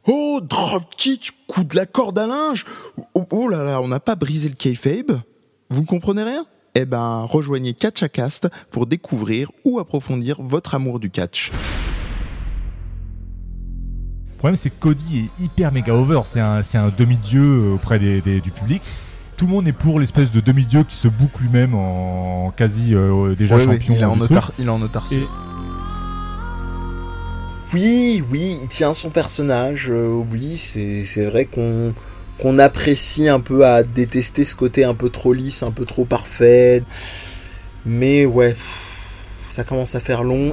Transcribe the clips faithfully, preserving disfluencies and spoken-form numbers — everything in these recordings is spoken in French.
Oh, dropkick, coup de la corde à linge. Oh, oh là là, on n'a pas brisé le kayfabe. Vous ne comprenez rien ? Eh ben, rejoignez KatchaCast pour découvrir ou approfondir votre amour du catch. Le problème, c'est que Cody est hyper méga over. C'est un, c'est un demi-dieu auprès des, des, du public. Tout le monde est pour l'espèce de demi-dieu qui se boucle lui-même en quasi euh, déjà oui, champion. Oui, il, est en autar- truc. il est en autarcie. Et... Oui, oui, il tient son personnage. Euh, oui, c'est, c'est vrai qu'on, qu'on apprécie un peu à détester ce côté un peu trop lisse, un peu trop parfait. Mais ouais, ça commence à faire long.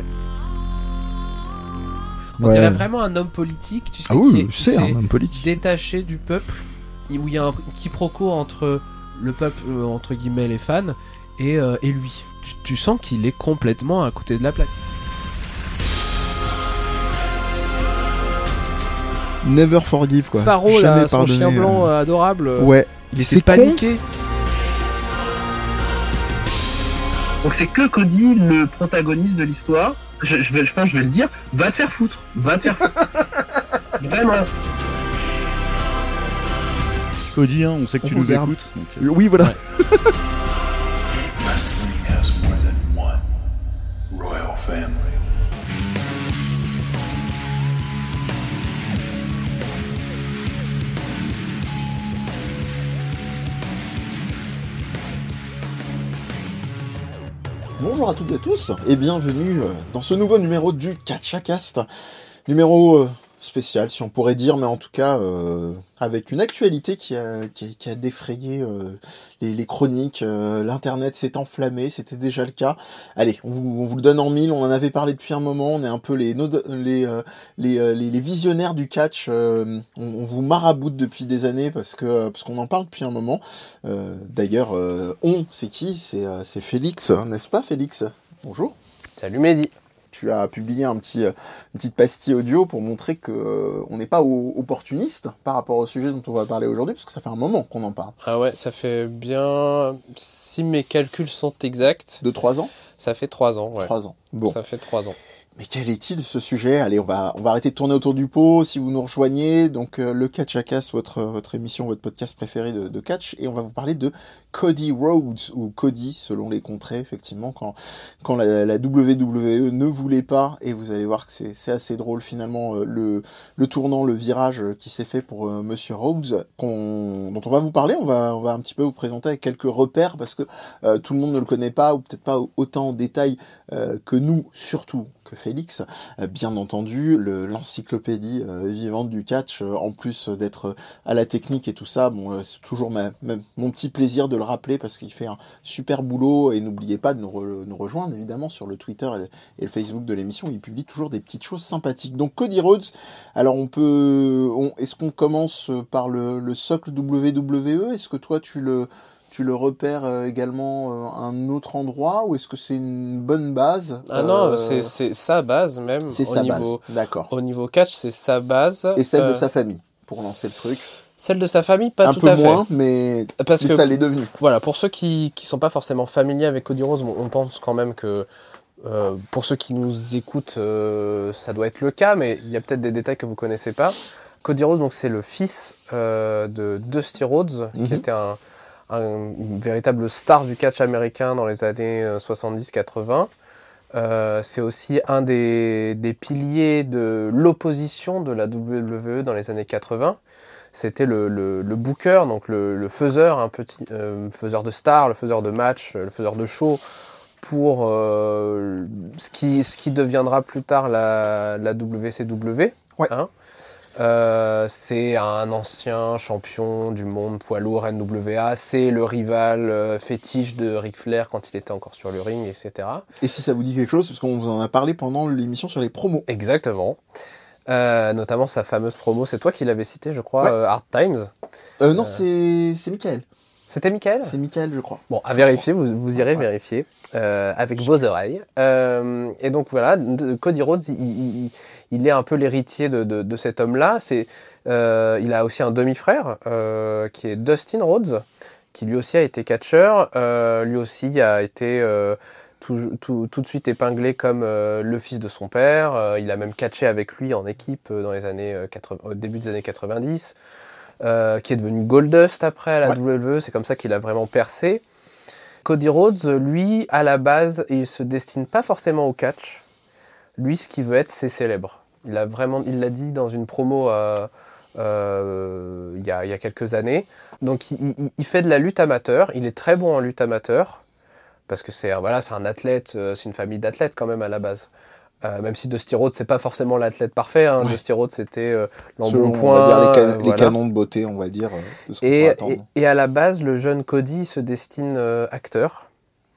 On ouais. dirait vraiment un homme politique, tu sais, ah oui, qui est, c'est un homme politique. détaché du peuple, où il y a un quiproquo entre le peuple, euh, entre guillemets, les fans, et, euh, et lui. Tu, tu sens qu'il est complètement à côté de la plaque. Never forgive, quoi. Faro, Jamais là, son pardonner, chien blanc euh... adorable, ouais. il était paniqué. Donc c'est que Cody, le protagoniste de l'histoire, je, je, vais, je pense que je vais le dire, va te faire foutre, va te faire foutre. Vraiment. Cody, hein, on sait que on tu nous verbe. écoutes. Donc, euh... Oui, voilà. Ouais. Wrestling has more than one royal family. Bonjour à toutes et à tous et bienvenue dans ce nouveau numéro du KatchaCast. Numéro euh, spécial si on pourrait dire, mais en tout cas euh, avec une actualité qui a, qui a, qui a défrayé euh, les, les chroniques. Euh, L'internet s'est enflammé, c'était déjà le cas. Allez, on vous, on vous le donne en mille, on en avait parlé depuis un moment, on est un peu les, les, euh, les, euh, les, les visionnaires du catch, euh, on, on vous maraboute depuis des années parce que parce qu'on en parle depuis un moment. Euh, d'ailleurs, euh, on, c'est qui ? C'est, euh, c'est Félix, n'est-ce pas Félix ? Bonjour. Salut Mehdi. Tu as publié un petit, euh, une petite pastille audio pour montrer que euh, on n'est pas au, opportuniste par rapport au sujet dont on va parler aujourd'hui, parce que ça fait un moment qu'on en parle. Ah ouais, ça fait bien... Si mes calculs sont exacts... De trois ans ? Ça fait trois ans, ouais. Trois ans, bon. Ça fait trois ans. Mais quel est-il ce sujet ? Allez, on va on va arrêter de tourner autour du pot. Si vous nous rejoignez, donc euh, le KatchaCast, votre votre émission, votre podcast préféré de, de catch, et on va vous parler de Cody Rhodes ou Cody selon les contrées. Effectivement, quand quand la, la W W E ne voulait pas, et vous allez voir que c'est c'est assez drôle finalement euh, le le tournant, le virage qui s'est fait pour euh, Monsieur Rhodes, qu'on dont on va vous parler. On va on va un petit peu vous présenter avec quelques repères parce que euh, tout le monde ne le connaît pas ou peut-être pas autant en détail euh, que nous, surtout que Félix, euh, bien entendu, le, l'encyclopédie euh, vivante du catch, euh, en plus d'être euh, à la technique et tout ça, bon, euh, c'est toujours ma, ma, mon petit plaisir de le rappeler parce qu'il fait un super boulot, et n'oubliez pas de nous, re, nous rejoindre évidemment sur le Twitter et le, et le Facebook de l'émission, il publie toujours des petites choses sympathiques. Donc Cody Rhodes, alors on peut, on, est-ce qu'on commence par le, le socle W W E ? Est-ce que toi tu le Tu le repères euh, également euh, à un autre endroit, ou est-ce que c'est une bonne base ? Ah non, euh... c'est, c'est sa base même. C'est au sa niveau, base, d'accord. Au niveau catch, c'est sa base. Et celle euh... de sa famille, pour lancer le truc. Celle de sa famille, pas un tout peu à fait. moins, mais, Parce mais que, ça l'est devenu. Voilà, pour ceux qui qui sont pas forcément familiers avec Cody Rhodes, on pense quand même que euh, pour ceux qui nous écoutent, euh, ça doit être le cas, mais il y a peut-être des détails que vous connaissez pas. Cody Rhodes, donc c'est le fils euh, de Dusty Rhodes, mm-hmm. qui était un Un, une véritable star du catch américain dans les années soixante-dix quatre-vingts. Euh, c'est aussi un des, des piliers de l'opposition de la W W E dans les années quatre-vingts. C'était le, le, le booker, donc le, le faiseur, un petit euh, faiseur de stars, le faiseur de matchs, le faiseur de show pour euh, ce, qui, ce qui deviendra plus tard la, la W C W. Ouais. Hein. Euh, c'est un ancien champion du monde poids lourd N W A, c'est le rival euh, fétiche de Ric Flair quand il était encore sur le ring, et cetera. Et si ça vous dit quelque chose, parce qu'on vous en a parlé pendant l'émission sur les promos. Exactement. Euh, notamment sa fameuse promo, c'est toi qui l'avais cité, je crois, ouais. euh, Hard Times. Euh, non, euh... c'est c'est Michael. C'était Michael ? C'est Michael, je crois. Bon, à vérifier, vous, vous irez ouais. vérifier euh, avec vos oreilles. Euh, et donc voilà, Cody Rhodes, il, il, il est un peu l'héritier de, de, de cet homme-là. C'est, euh, il a aussi un demi-frère euh, qui est Dustin Rhodes, qui lui aussi a été catcheur. Euh, lui aussi a été euh, tout, tout, tout de suite épinglé comme euh, le fils de son père. Euh, il a même catché avec lui en équipe euh, dans les années euh, quatre-vingts, au début des années quatre-vingt-dix, euh, qui est devenu Goldust après à la Ouais. W W E. C'est comme ça qu'il a vraiment percé. Cody Rhodes, lui, à la base, il se destine pas forcément au catch. Lui, ce qu'il veut être, c'est célèbre. Il a vraiment, il l'a dit dans une promo euh, euh, il y a, il y a quelques années. Donc, il, il, il fait de la lutte amateur. Il est très bon en lutte amateur parce que c'est, voilà, c'est un athlète, euh, c'est une famille d'athlètes quand même à la base. Euh, même si Dusty Rhodes, c'est pas forcément l'athlète parfait. Hein. Ouais. Dusty Rhodes, c'était euh, Selon, l'embonpoint. on va dire les, can- euh, les voilà. canons de beauté, on va dire, euh, de ce qu'on peut Et, attendre. et, et à la base, le jeune Cody se destine euh, acteur.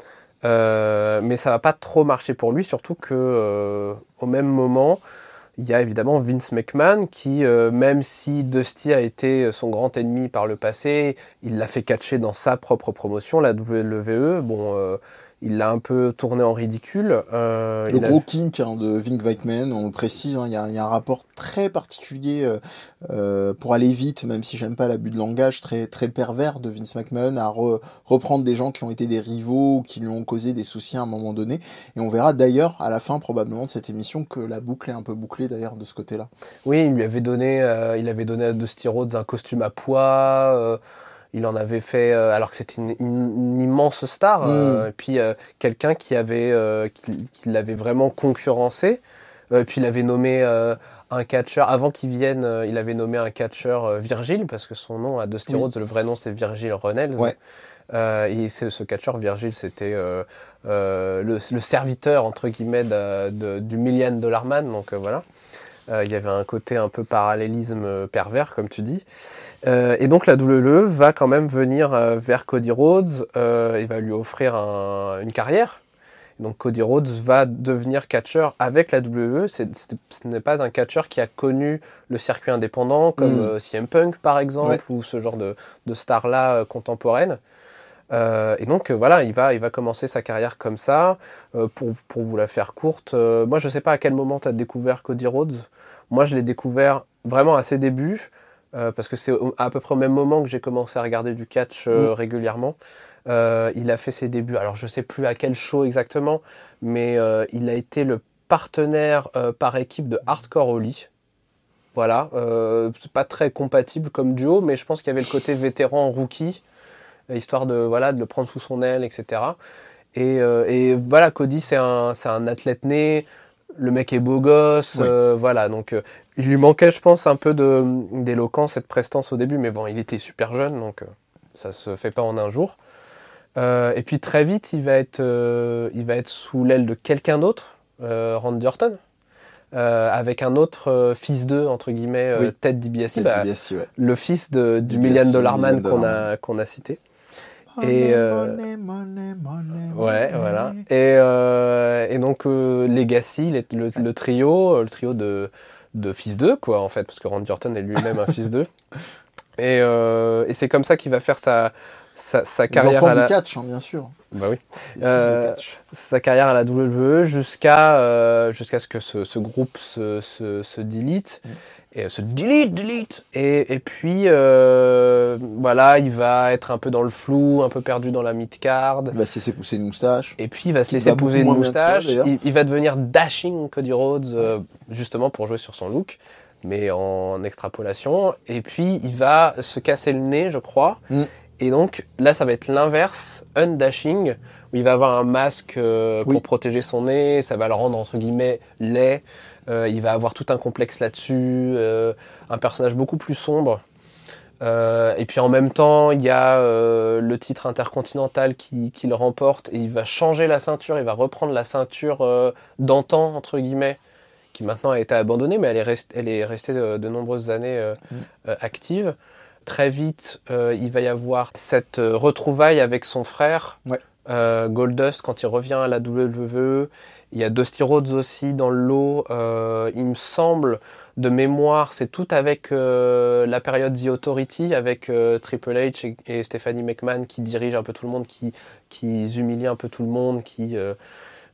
Euh, mais ça va pas trop marcher pour lui, surtout que euh, au même moment, il y a évidemment Vince McMahon qui, euh, même si Dusty a été son grand ennemi par le passé, il l'a fait catcher dans sa propre promotion, la W W E. Bon, euh, il l'a un peu tourné en ridicule. Euh, Le il a- gros kink hein, de Vince McMahon, on le précise, hein, il y, a- il y a un rapport très particulier euh, euh, pour aller vite, même si j'aime pas l'abus de langage, très très pervers de Vince McMahon à re- reprendre des gens qui ont été des rivaux ou qui lui ont causé des soucis à un moment donné. Et on verra d'ailleurs à la fin probablement de cette émission que la boucle est un peu bouclée d'ailleurs de ce côté-là. Oui, il lui avait donné, euh, il avait donné à Dusty Rhodes un costume à poids. euh, il en avait fait, euh, alors que c'était une, une- une immense star. euh, et puis euh, quelqu'un qui avait, euh, qui, qui l'avait vraiment concurrencé. Euh, et puis il avait nommé euh, un catcheur avant qu'il vienne. euh, il avait nommé un catcheur euh, Virgil parce que son nom à Dusty Oui. Rhodes, le vrai nom c'est Virgil Runnels. Ouais. Euh, et c'est, ce catcheur Virgil, c'était euh, euh, le, le serviteur entre guillemets de, de- du Million Dollar Man. Donc euh, voilà. Euh, il y avait un côté un peu parallélisme euh, pervers, comme tu dis. Euh, et donc la W W E va quand même venir euh, vers Cody Rhodes euh, et va lui offrir un- une carrière. Donc Cody Rhodes va devenir catcheur avec la W W E. C'est, c'est- ce n'est pas un catcheur qui a connu le circuit indépendant, comme Mm. euh, C M Punk par exemple, Ouais. ou ce genre de, de star-là euh, contemporaine. Euh, et donc euh, voilà, il va, il va commencer sa carrière comme ça. Euh, pour, pour vous la faire courte, euh, moi je sais pas à quel moment tu as découvert Cody Rhodes. Moi je l'ai découvert vraiment à ses débuts, euh, parce que c'est au- à peu près au même moment que j'ai commencé à regarder du catch euh, Mm. régulièrement. Euh, il a fait ses débuts, alors je sais plus à quel show exactement, mais euh, il a été le partenaire euh, par équipe de Hardcore Holly. Voilà, euh, c'est pas très compatible comme duo, mais je pense qu'il y avait le côté vétéran rookie, histoire de, voilà, de le prendre sous son aile, et cetera. Et, euh, et voilà, Cody, c'est un, c'est un athlète né, le mec est beau gosse, Ouais. euh, voilà, donc euh, il lui manquait, je pense, un peu de, d'éloquence et de prestance au début, mais bon, il était super jeune, donc euh, ça se fait pas en un jour. Euh, et puis très vite, il va être, euh, il va être sous l'aile de quelqu'un d'autre, euh, Randy Orton, euh, avec un autre euh, fils d'eux, entre guillemets, euh, Oui. Ted DiBiase, C'est bah, DiBiase, ouais. le fils de, du DiBiase, Million Dollar Man Million qu'on Dollar a, qu'on a cité. Money, Et, euh, money, money, money, Ouais, money. voilà. Et, euh, et donc euh, Legacy, les- le, le trio, euh, le trio de, de fils d'eux, quoi, en fait, parce que Randy Orton est lui-même un fils d'eux. Et, euh, et c'est comme ça qu'il va faire sa, sa, sa Les carrière enfants à la... du catch, hein, bien sûr. Bah oui. Les fils Euh, du catch. Sa carrière à la W W E jusqu'à euh, jusqu'à ce que ce, ce groupe se, se, se delete. Mm. Et se delete, delete. Et, et puis, euh, voilà, il va être un peu dans le flou, un peu perdu dans la mid-card. Il va se laisser pousser une moustache. Et puis il va se Qui laisser va poser beaucoup une moins bien que ça, moustache. d'ailleurs. il, il va devenir Dashing Cody Rhodes, euh, justement pour jouer sur son look, mais en extrapolation. Et puis il va se casser le nez, je crois. Mm. Et donc là, ça va être l'inverse, Undashing, où il va avoir un masque euh, pour Oui. protéger son nez. Ça va le rendre entre guillemets laid. Euh, il va avoir tout un complexe là-dessus. euh, un personnage beaucoup plus sombre. Euh, et puis en même temps, il y a euh, le titre intercontinental qui, qui le remporte et il va changer la ceinture, il va reprendre la ceinture euh, d'antan, entre guillemets, qui maintenant a été abandonnée, mais elle est, rest- elle est restée de, de nombreuses années euh, Mm. euh, active. Très vite, euh, il va y avoir cette euh, retrouvaille avec son frère, Ouais. euh, Goldust, quand il revient à la W W E. Il y a Dusty Rhodes aussi dans le lot, euh, il me semble... De mémoire, c'est tout avec euh, la période The Authority, avec euh, Triple H et, et Stephanie McMahon qui dirigent un peu tout le monde, qui, qui humilient un peu tout le monde, qui, euh,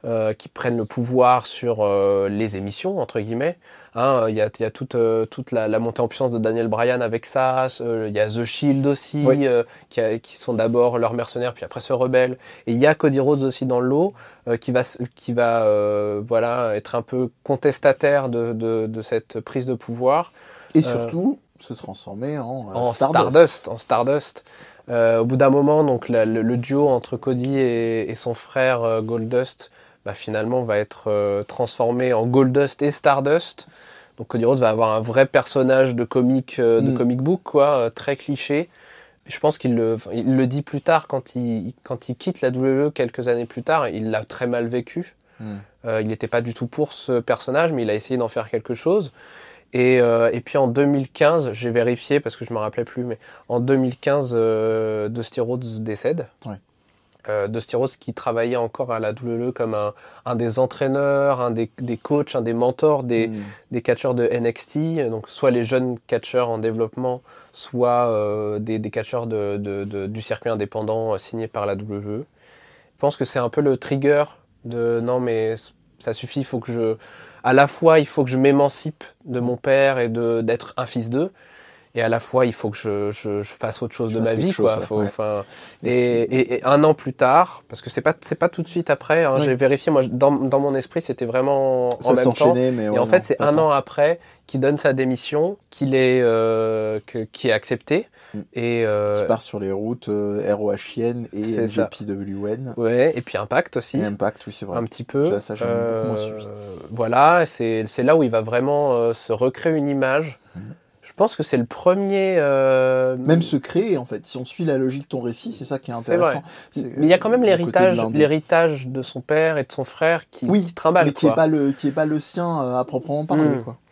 euh, qui prennent le pouvoir sur euh, les émissions, entre guillemets. Hein, il y a, il y a toute, euh, toute la, la montée en puissance de Daniel Bryan avec ça. Euh, il y a The Shield aussi, Oui. euh, qui, a- qui sont d'abord leurs mercenaires, puis après se rebellent. Et il y a Cody Rhodes aussi dans le lot, euh, qui va, s- qui va euh, voilà, être un peu contestataire de, de, de cette prise de pouvoir. Et Euh, surtout, se transformer en, euh, en Stardust. Stardust. En Stardust. Euh, au bout d'un moment, donc la- le, le duo entre Cody et, et son frère euh, Goldust, bah, finalement va être euh, transformé en Goldust et Stardust. Donc Cody Rhodes va avoir un vrai personnage de comic, euh, de Mm. comic book, quoi, euh, très cliché. Je pense qu'il le, enfin, il le dit plus tard quand il, quand il quitte la W W E quelques années plus tard. Il l'a très mal vécu. Mm. Euh, il n'était pas du tout pour ce personnage, mais il a essayé d'en faire quelque chose. Et, euh, et puis en deux mille quinze, j'ai vérifié parce que je me rappelais plus, mais en deux mille quinze, euh, Dusty Rhodes décède. Ouais. Euh, Dusty Rhodes qui travaillait encore à la W W E comme un, un des entraîneurs, un des, des coachs, un des mentors des, Mm. des catcheurs de N X T, donc soit les jeunes catcheurs en développement, soit euh, des, des catcheurs de, de, de- du circuit indépendant euh, signés par la W W E. Je pense que c'est un peu le trigger de non mais ça suffit, il faut que je, à la fois il faut que je m'émancipe de mon père et de d'être un fils d'eux, et à la fois il faut que je, je, je fasse autre chose Je de fasse ma vie quelque quoi. chose, ouais, Faut, ouais. enfin, Et et, c'est- et, et un an plus tard, parce que c'est pas c'est pas tout de suite après, hein, Oui. j'ai vérifié moi dans, dans mon esprit c'était vraiment en Ça même temps. s'enchaînait, mais Et ouais, en fait, non, c'est pas un tant. an après qu'il donne sa démission, qu'il est, euh, que, qui est accepté. Mm. Et, euh, Qui part sur les routes euh, R O H N et C'est M G ça. P W N. ouais, et puis Impact aussi, Et Impact, oui, c'est vrai. un petit peu. Ça, ça, j'en ai beaucoup moins suivi. Voilà, c'est c'est là où il va vraiment euh, se recréer une image. Mm. Je pense que c'est le premier. euh, Même se créer, en fait. Si on suit la logique de ton récit, c'est ça qui est C'est intéressant. vrai. C'est, Mais il y a quand même euh, le côté de l'héritage, l'indé. l'héritage de son père et de son frère qui, Oui, qui trimballe mais qui quoi. n'est pas, le- qui est pas le sien euh, à proprement parler, Mm. quoi.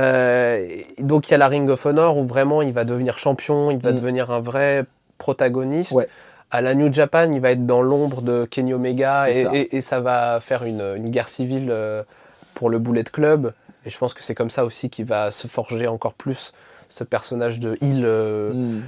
Euh, donc il y a la Ring of Honor où vraiment il va devenir champion, il va Mm. devenir un vrai protagoniste. Ouais. À la New Japan, il va être dans l'ombre de Kenny Omega C'est et ça. ça. Et, et ça va faire une, une guerre civile euh, pour le Bullet Club. Et je pense que c'est comme ça aussi qu'il va se forger encore plus ce personnage de heel. euh, Mm.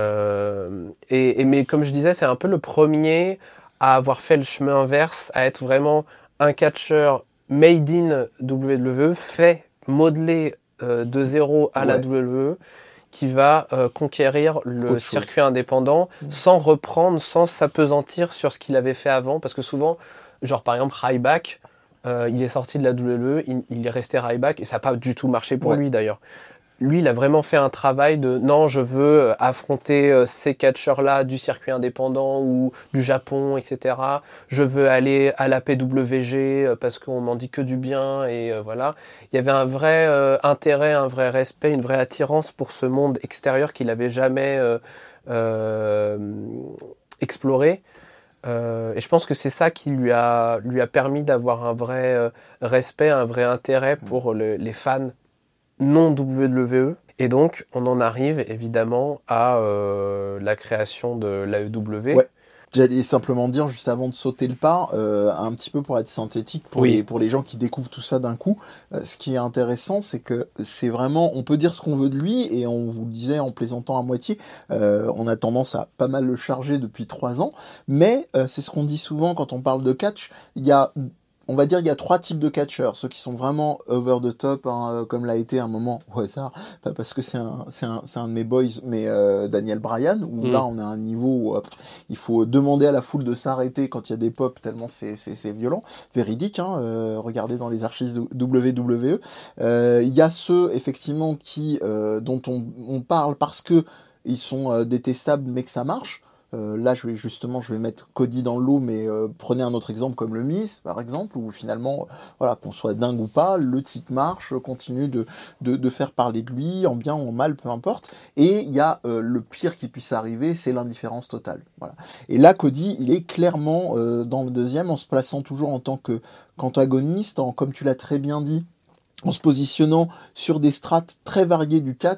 euh, et, et- mais comme je disais, c'est un peu le premier à avoir fait le chemin inverse, à être vraiment un catcheur made in W W E, fait, modelé euh, de zéro à la Ouais. W W E, qui va euh, conquérir le Autre chose. circuit indépendant Mm. sans reprendre, sans s'apesantir sur ce qu'il avait fait avant. Parce que souvent, genre par exemple Ryback, euh, il est sorti de la W W E, il, il est resté Ryback et ça n'a pas du tout marché pour Ouais. lui d'ailleurs. Lui, il a vraiment fait un travail de non, je veux affronter euh, ces catcheurs-là du circuit indépendant ou du Japon, et cetera. Je veux aller à la P W G euh, parce qu'on m'en dit que du bien et euh, voilà. Il y avait un vrai euh, intérêt, un vrai respect, une vraie attirance pour ce monde extérieur qu'il n'avait jamais euh, euh, exploré. Euh, et je pense que c'est ça qui lui a, lui a permis d'avoir un vrai euh, respect, un vrai intérêt pour le- les fans non W W E. Et donc, on en arrive évidemment à euh, la création de l'A E W. Ouais. J'allais simplement dire, juste avant de sauter le pas, euh, un petit peu pour être synthétique, pour, Oui. les, pour les gens qui découvrent tout ça d'un coup, euh, ce qui est intéressant, c'est que c'est vraiment, on peut dire ce qu'on veut de lui, et on vous le disait en plaisantant à moitié, euh, on a tendance à pas mal le charger depuis trois ans, mais euh, c'est ce qu'on dit souvent quand on parle de catch, il y a... On va dire qu'il y a trois types de catcheurs, ceux qui sont vraiment over the top, hein, euh, comme l'a été un moment au hasard, pas parce que c'est un, c'est un, c'est un de mes boys, mais euh, Daniel Bryan, où Mm. là on a un niveau où euh, il faut demander à la foule de s'arrêter quand il y a des pops, tellement c'est, c'est, c'est violent, véridique, hein, euh, regardez dans les archives de W W E. Euh, Il y a ceux effectivement qui, euh, dont on, on parle parce que ils sont euh, détestables mais que ça marche. Euh, là, je vais justement, je vais mettre Cody dans le lot, mais euh, prenez un autre exemple comme le Miz, par exemple, où finalement, voilà, qu'on soit dingue ou pas, le type marche, continue de, de, de faire parler de lui, en bien ou en mal, peu importe. Et il y a euh, le pire qui puisse arriver, c'est l'indifférence totale. Voilà. Et là, Cody, il est clairement euh, dans le deuxième, en se plaçant toujours en tant que qu'antagoniste, en, comme tu l'as très bien dit, en se positionnant sur des strates très variées du catch.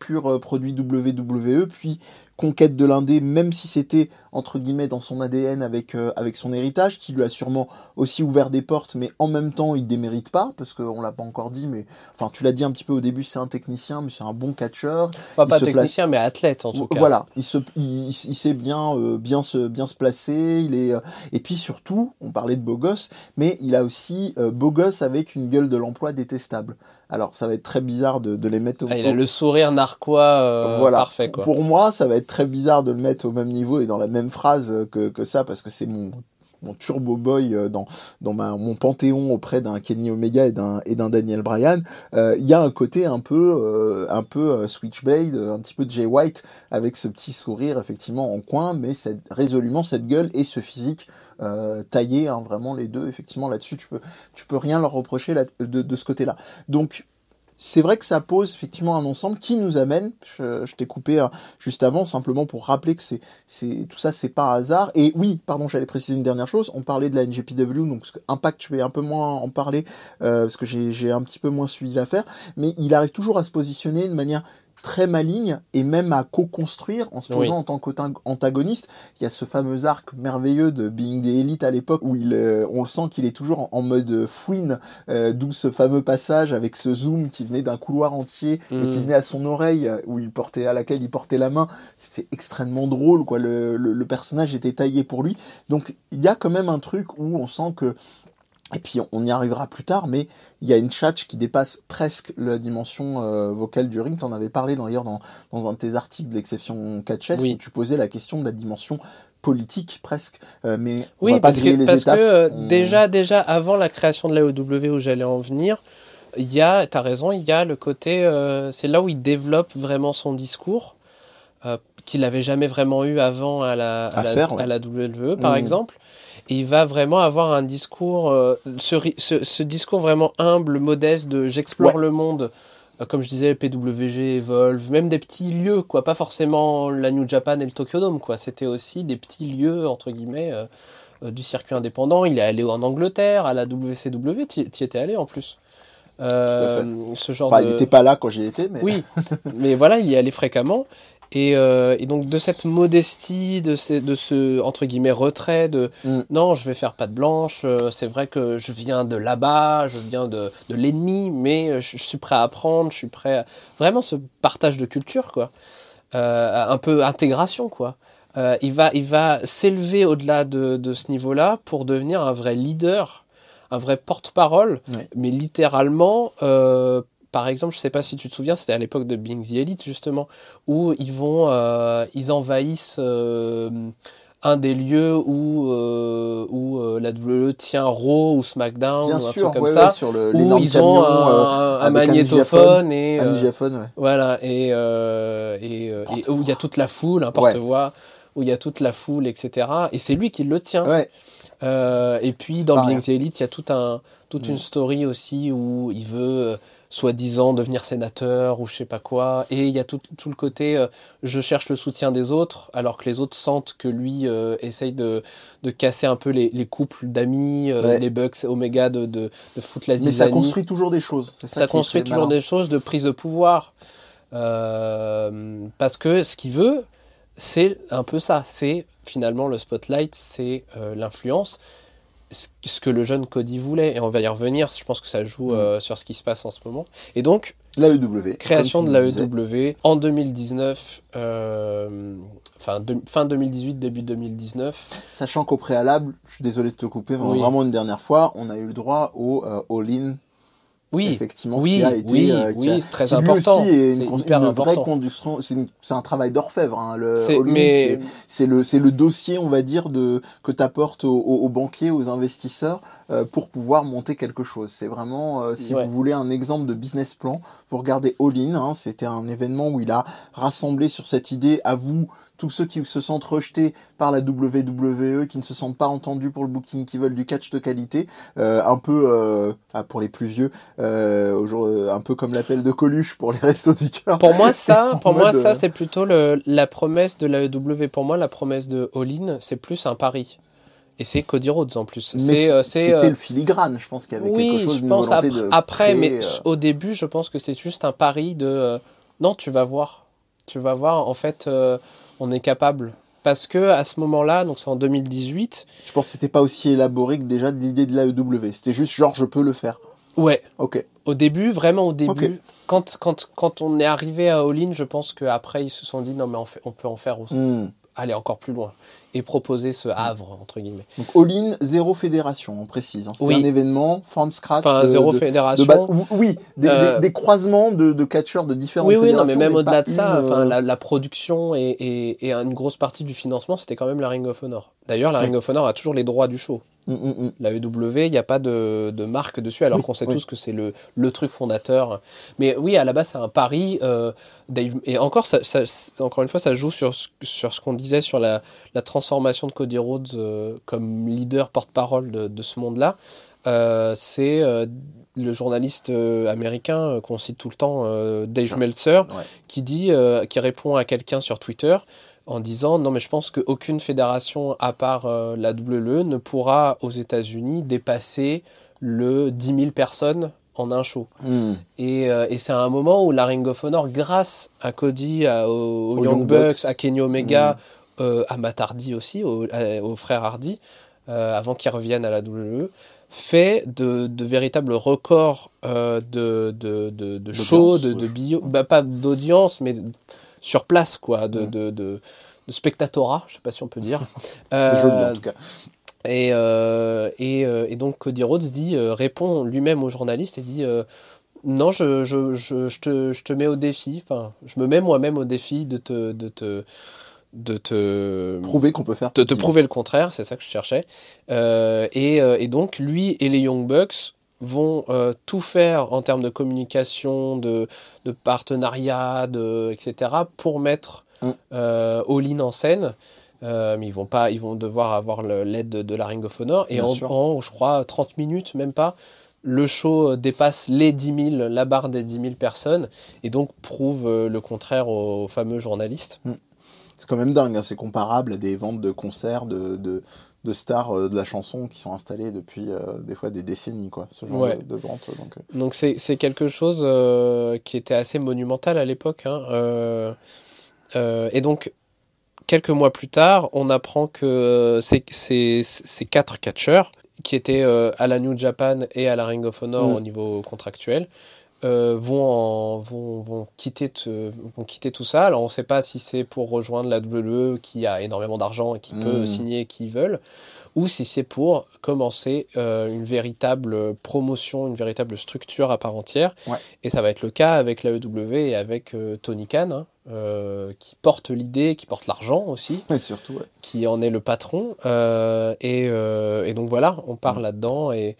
pur euh, produit W W E, puis conquête de l'indé, même si c'était entre guillemets dans son A D N avec euh, avec son héritage, qui lui a sûrement aussi ouvert des portes, mais en même temps il démérite pas, parce qu'on l'a pas encore dit, mais enfin tu l'as dit un petit peu au début, c'est un technicien, mais c'est un bon catcheur. Pas, pas se technicien, place... mais athlète en tout cas. Voilà, il se il, il sait bien euh, bien se bien se placer, il est euh... et puis surtout, on parlait de beau gosse, mais il a aussi euh, beau gosse avec une gueule de l'emploi détestable. Alors, ça va être très bizarre de, de les mettre au... Ah, il a le sourire narquois euh, voilà. parfait, quoi. Pour moi, ça va être très bizarre de le mettre au même niveau et dans la même phrase que, que ça, parce que c'est mon, mon turbo boy dans, dans ma, mon panthéon auprès d'un Kenny Omega et d'un, et d'un Daniel Bryan. Il euh, y a un côté un peu, euh, un peu euh, Switchblade, un petit peu Jay White, avec ce petit sourire, effectivement, en coin, mais cette, résolument cette gueule et ce physique Euh, taillé, hein, vraiment les deux, effectivement là-dessus tu peux tu peux rien leur reprocher là, de, de ce côté-là. Donc c'est vrai que ça pose effectivement un ensemble qui nous amène, je, je t'ai coupé euh, juste avant simplement pour rappeler que c'est c'est tout ça c'est pas hasard. Et oui, pardon, j'allais préciser une dernière chose, on parlait de la N J P W, donc Impact je vais un peu moins en parler euh, parce que j'ai j'ai un petit peu moins suivi l'affaire, mais il arrive toujours à se positionner de manière très maligne et même à co-construire en se posant oui. en tant qu'antagoniste. Il y a ce fameux arc merveilleux de Being the Elite à l'époque où il, euh, on le sent qu'il est toujours en, en mode fouine, euh, d'où ce fameux passage avec ce zoom qui venait d'un couloir entier mmh. et qui venait à son oreille où il portait, à laquelle il portait la main. C'est extrêmement drôle, quoi. Le, le, le personnage était taillé pour lui. Donc il y a quand même un truc où on sent que, et puis on y arrivera plus tard, mais il y a une tchatch qui dépasse presque la dimension euh, vocale du ring. Tu en avais parlé d'ailleurs dans, dans un de tes articles de l'exception catchesque, oui. où tu posais la question de la dimension politique presque. Euh, mais on oui, va pas parce griller que, les parce étapes. que euh, on... déjà, déjà, avant la création de l'A E W où j'allais en venir, il y a, t'as raison, il y a le côté, euh, c'est là où il développe vraiment son discours, euh, qu'il n'avait jamais vraiment eu avant à la, à, à, la, faire, ouais. à la W W E, par mmh. exemple. Et il va vraiment avoir un discours, euh, ce, ce, ce discours vraiment humble, modeste, de j'explore ouais. le monde, euh, comme je disais, P W G, Evolve, même des petits lieux, quoi, pas forcément la New Japan et le Tokyo Dome, quoi. C'était aussi des petits lieux, entre guillemets, euh, euh, du circuit indépendant. Il est allé en Angleterre, à la W C W, tu y étais allé en plus. Euh, ce genre enfin, de... Il n'était pas là quand j'y étais, mais... Oui, mais voilà, il y allait fréquemment. Et, euh, et donc de cette modestie, de ce, de ce entre guillemets retrait, de mm. non, je vais faire patte blanche, euh, c'est vrai que je viens de là-bas, je viens de, de l'ennemi, mais je, je suis prêt à apprendre, je suis prêt à... Vraiment ce partage de culture, quoi. Euh, un peu intégration, quoi. Euh, il va, il va s'élever au-delà de, de ce niveau-là pour devenir un vrai leader, un vrai porte-parole, ouais. mais littéralement... Euh, Par exemple, je sais pas si tu te souviens, c'était à l'époque de Being the Elite, justement, où ils vont, euh, ils envahissent euh, un des lieux où, euh, où euh, la W W E tient Raw ou SmackDown, Bien ou un sûr, truc comme ouais, ça, ouais, sur le, où ils ont un, un magnétophone, et, euh, ouais. voilà, et, euh, et, euh, et où il y a toute la foule, un porte-voix, ouais. où il y a toute la foule, et cetera. Et c'est lui qui le tient. Ouais. Euh, et puis, dans Being the Elite, il y a tout un, toute mmh. une story aussi où il veut... soi-disant devenir sénateur ou je sais pas quoi, et il y a tout, tout le côté euh, je cherche le soutien des autres, alors que les autres sentent que lui euh, essaye de, de casser un peu les, les couples d'amis, euh, ouais. les Bucks, Omega, de, de, de foutre la zizanie. Mais ça construit toujours des choses. C'est ça ça qui construit toujours malin. des choses de prise de pouvoir. Euh, parce que ce qu'il veut, c'est un peu ça. C'est finalement le spotlight, c'est euh, l'influence. Ce que le jeune Cody voulait, et on va y revenir, je pense que ça joue euh, mmh. sur ce qui se passe en ce moment. Et donc, l'A E W, création de l'A E W en deux mille dix-neuf, euh, enfin de, fin deux mille dix-huit, début deux mille dix-neuf. Sachant qu'au préalable, je suis désolé de te couper, oui. vraiment une dernière fois, on a eu le droit au euh, All-In. Oui, effectivement, oui, qui a été, oui, euh, oui, a, c'est très important. C'est une, c'est hyper une important. Vraie conduction, c'est, une, c'est un travail d'orfèvre. Hein, le c'est, all-in, mais... c'est, c'est le, c'est le dossier, on va dire, de que t'apportes aux, aux banquiers, aux investisseurs, euh, pour pouvoir monter quelque chose. C'est vraiment, euh, si ouais. vous voulez un exemple de business plan, vous regardez All-In. Hein, c'était un événement où il a rassemblé sur cette idée à vous. Tous ceux qui se sentent rejetés par la W W E, qui ne se sentent pas entendus pour le booking, qui veulent du catch de qualité, euh, un peu, euh, ah, pour les plus vieux, euh, un peu comme l'appel de Coluche pour les Restos du Cœur. Pour moi, ça, pour moi, ça, c'est plutôt le, la promesse de l'A E W. Pour moi, la promesse de All-In, c'est plus un pari. Et c'est Cody Rhodes en plus. Mais c'est, euh, c'est, c'était euh... le filigrane, je pense qu'il y avait oui, quelque chose je d'une pense volonté après, de après créer, mais euh... au début, je pense que c'est juste un pari de... Euh, Non, tu vas voir. Tu vas voir, en fait, euh, on est capable. Parce que à ce moment-là, donc c'est en deux mille dix-huit. Je pense que c'était pas aussi élaboré que déjà de l'idée de l'A E W. C'était juste genre, je peux le faire. Ouais. Ok. Au début, vraiment au début. Ok. Quand, quand, quand on est arrivé à All In, je pense qu'après, ils se sont dit, non, mais on, fait, on peut en faire aussi. Mm. Aller encore plus loin. Et proposer ce havre, entre guillemets. Donc all-in, zéro fédération, on précise. Hein. C'était Oui. un événement, from scratch. Enfin, de, zéro de, fédération. de ba- Oui, des, Euh, des, des croisements de, de catcheurs de différentes Oui, oui, fédérations. non, mais même au-delà de pas ça, une, enfin, euh, la, la production et, et, et une grosse partie du financement, c'était quand même la Ring of Honor. D'ailleurs, la Oui. Ring of Honor a toujours les droits du show. mm, mm, mm. La E W, il n'y a pas de, de marque dessus, alors Oui, qu'on sait oui. tous que c'est le, le truc fondateur. Mais oui, à la base, c'est un pari. Euh, Dave, et encore, ça, ça, encore une fois, ça joue sur, ce- sur ce qu'on disait sur la, la transformation de Cody Rhodes euh, comme leader porte-parole de, de ce monde-là. Euh, c'est euh, le journaliste euh, américain euh, qu'on cite tout le temps, euh, Dave Sure. Meltzer, Ouais. qui dit, euh, qui répond à quelqu'un sur Twitter en disant non mais je pense qu'aucune fédération à part euh, la W W E ne pourra aux États-Unis dépasser le dix mille personnes en un show. Mm. Et, euh, et c'est un moment où la Ring of Honor, grâce à Cody, à- aux, aux Aux Young Young Bucks, Bucks. à Kenny Omega, euh, à Matt Hardy aussi, au- à- aux frères Hardy, euh, avant qu'ils reviennent à la W W E, fait de, de véritables records euh, de, de, de, de shows, de, de bio, bah, pas d'audience, mais de- sur place, quoi, de, Mm. de, de, de spectatorat, je sais pas si on peut dire. C'est Euh, joli en tout cas. et, euh, et, euh, et donc Cody Rhodes dit, euh, répond lui-même au journaliste et dit euh, non, je, je, je, je, te, je te mets au défi, enfin, je me mets moi-même au défi de te, de te, de te, Prouver qu'on peut faire. de te petit. prouver le contraire, c'est ça que je cherchais. Euh, et, euh, et donc lui et les Young Bucks vont euh, tout faire en termes de communication, de, de partenariat, de, et cetera pour mettre Mm. euh, All In en scène. Euh, mais ils vont pas, ils vont devoir avoir le- l'aide de, de la Ring of Honor. Et Bien en, sûr. en, je crois, trente minutes, même pas, le show dépasse les dix mille, la barre des dix mille personnes, et donc prouve euh, le contraire aux fameux journalistes. C'est quand même dingue, hein. C'est comparable à des ventes de concerts de, de, de stars euh, de la chanson qui sont installées depuis euh, des fois des décennies, quoi, ce genre Ouais. de, de vente. Donc, euh. Donc c'est c'est quelque chose euh, qui était assez monumental à l'époque. Hein. Euh, euh, et donc, quelques mois plus tard, on apprend que ces, ces, ces quatre catcheurs, qui étaient euh, à la New Japan et à la Ring of Honor Mm. au niveau contractuel, euh, vont, en, vont, vont, quitter te- vont quitter tout ça. Alors on ne sait pas si c'est pour rejoindre la W W E qui a énormément d'argent et qui Mm. peut signer qui veulent, ou si c'est pour commencer euh, une véritable promotion, une véritable structure à part entière. Ouais. Et ça va être le cas avec la E W et avec euh, Tony Khan, hein, euh, qui porte l'idée, qui porte l'argent aussi, Mais surtout, ouais. qui en est le patron. Euh, et, euh, et donc voilà, on part Mm. là-dedans et,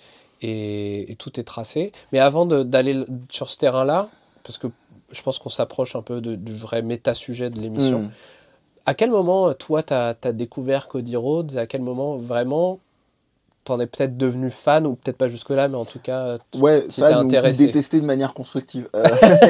et, et tout est tracé. Mais avant de- d'aller l- sur ce terrain-là, parce que je pense qu'on s'approche un peu de- du vrai méta-sujet de l'émission, Mm. à quel moment, toi, tu as découvert Cody Rhodes? À quel moment, vraiment, t'en es peut-être devenu fan, ou peut-être pas jusque-là, mais en tout cas, t- Ouais, qui t'a fan ou, ou intéressé. détesté de manière constructive. Euh,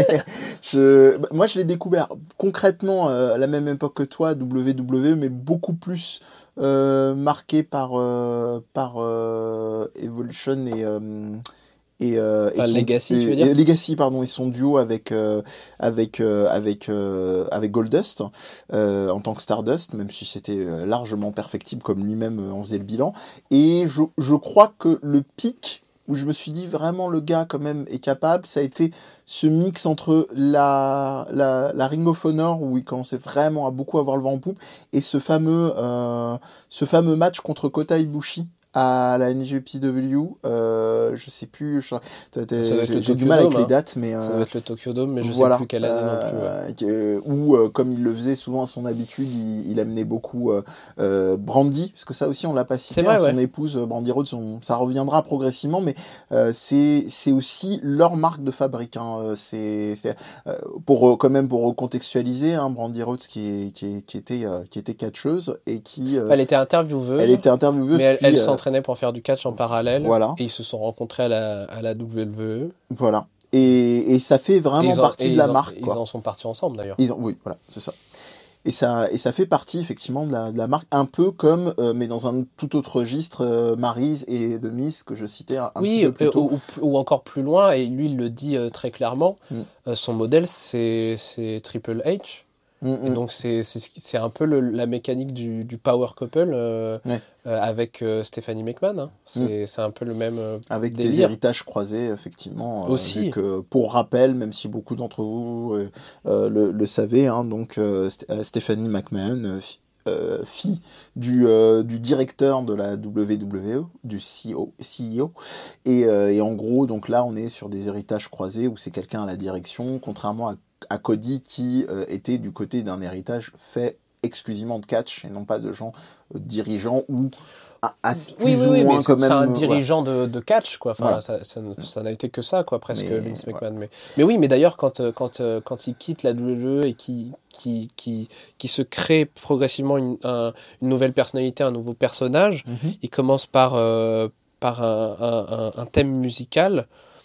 je, bah, moi, je l'ai découvert concrètement euh, à la même époque que toi, W W E, mais beaucoup plus euh, marqué par, euh, par euh, Evolution et... euh, et, euh, et Enfin, son- Legacy, et- tu veux dire et Legacy, pardon, et son duo avec euh, avec euh, avec euh, avec Goldust euh, en tant que Stardust, même si c'était euh, largement perfectible comme lui-même euh, en faisait le bilan. Et je je crois que le pic où je me suis dit vraiment le gars quand même est capable, ça a été ce mix entre la la, la Ring of Honor où il commençait vraiment à beaucoup avoir le vent en poupe et ce fameux euh, ce fameux match contre Kota Ibushi à la N J P W, euh, je sais plus, je- t'as- t'as- Ça doit être j'ai le j'ai Tokyo du mal avec Dome, les hein. dates, mais Ça euh, doit être le Tokyo Dome, mais je voilà, sais plus quelle année non plus. ouais. euh, que- Ou euh, comme il le faisait souvent à son habitude, il, il amenait beaucoup euh, euh, Brandy, parce que ça aussi on l'a pas cité, C'est vrai, hein, son ouais. épouse euh, Brandy Rhodes, on- ça reviendra progressivement, mais euh, c'est c'est aussi leur marque de fabrique. Hein, euh, c'est c'est, euh, pour euh, quand même pour recontextualiser, hein, Brandy Rhodes qui est, qui, est- qui était euh, qui était catcheuse et qui euh, Elle était intervieweuse, elle était intervieweuse, mais elle, puis, elle euh, s'entraînait pour faire du catch en parallèle. voilà. Et ils se sont rencontrés à la, à la W W E. voilà. Et, et ça fait Et vraiment ils en- partie et de la ils en- marque, Ils quoi. en sont partis ensemble d'ailleurs. Ils ont, oui, voilà, c'est ça. Et ça, et ça fait partie effectivement de la, de la marque, un peu comme, euh, mais dans un tout autre registre, euh, Maryse et The Miz que je citais un, un Oui, petit peu plus euh, tôt. ou, ou encore plus loin, et lui il le dit euh, très clairement, Mm. euh, son modèle c'est, c'est Triple H. Mm, Et mm. donc c'est, c'est, ce qui- c'est un peu le- la mécanique du, du power couple euh, Ouais. euh, avec euh, Stephanie McMahon. Hein. C'est, c'est un peu le même euh, Avec des délire. héritages croisés, effectivement. euh, Aussi. vu que, pour rappel, même si beaucoup d'entre vous euh, euh, le, le savaient, hein, donc euh, St- euh, Stephanie McMahon, euh, fi- euh, fille du, euh, du directeur de la W W E, du C E O, C E O. Et, euh, et en gros, donc là, on est sur des héritages croisés où c'est quelqu'un à la direction, contrairement à, à Cody qui euh, était du côté d'un héritage fait exclusivement de catch et non pas de gens euh, dirigeants ou à, à Oui, plus oui, ou oui, moins mais c'est, quand même, c'est un euh, dirigeant de, de catch, quoi. Enfin, Voilà. ça, ça, ça n'a été que ça, quoi, presque, Mais, Vince McMahon. Mais, mais oui, mais d'ailleurs, quand, euh, quand, euh, quand il quitte la W W E et qui, qui, qui, qui se crée progressivement une, un- une nouvelle personnalité, un nouveau personnage, Mhm. il commence par, euh, par un, un, un- un thème musical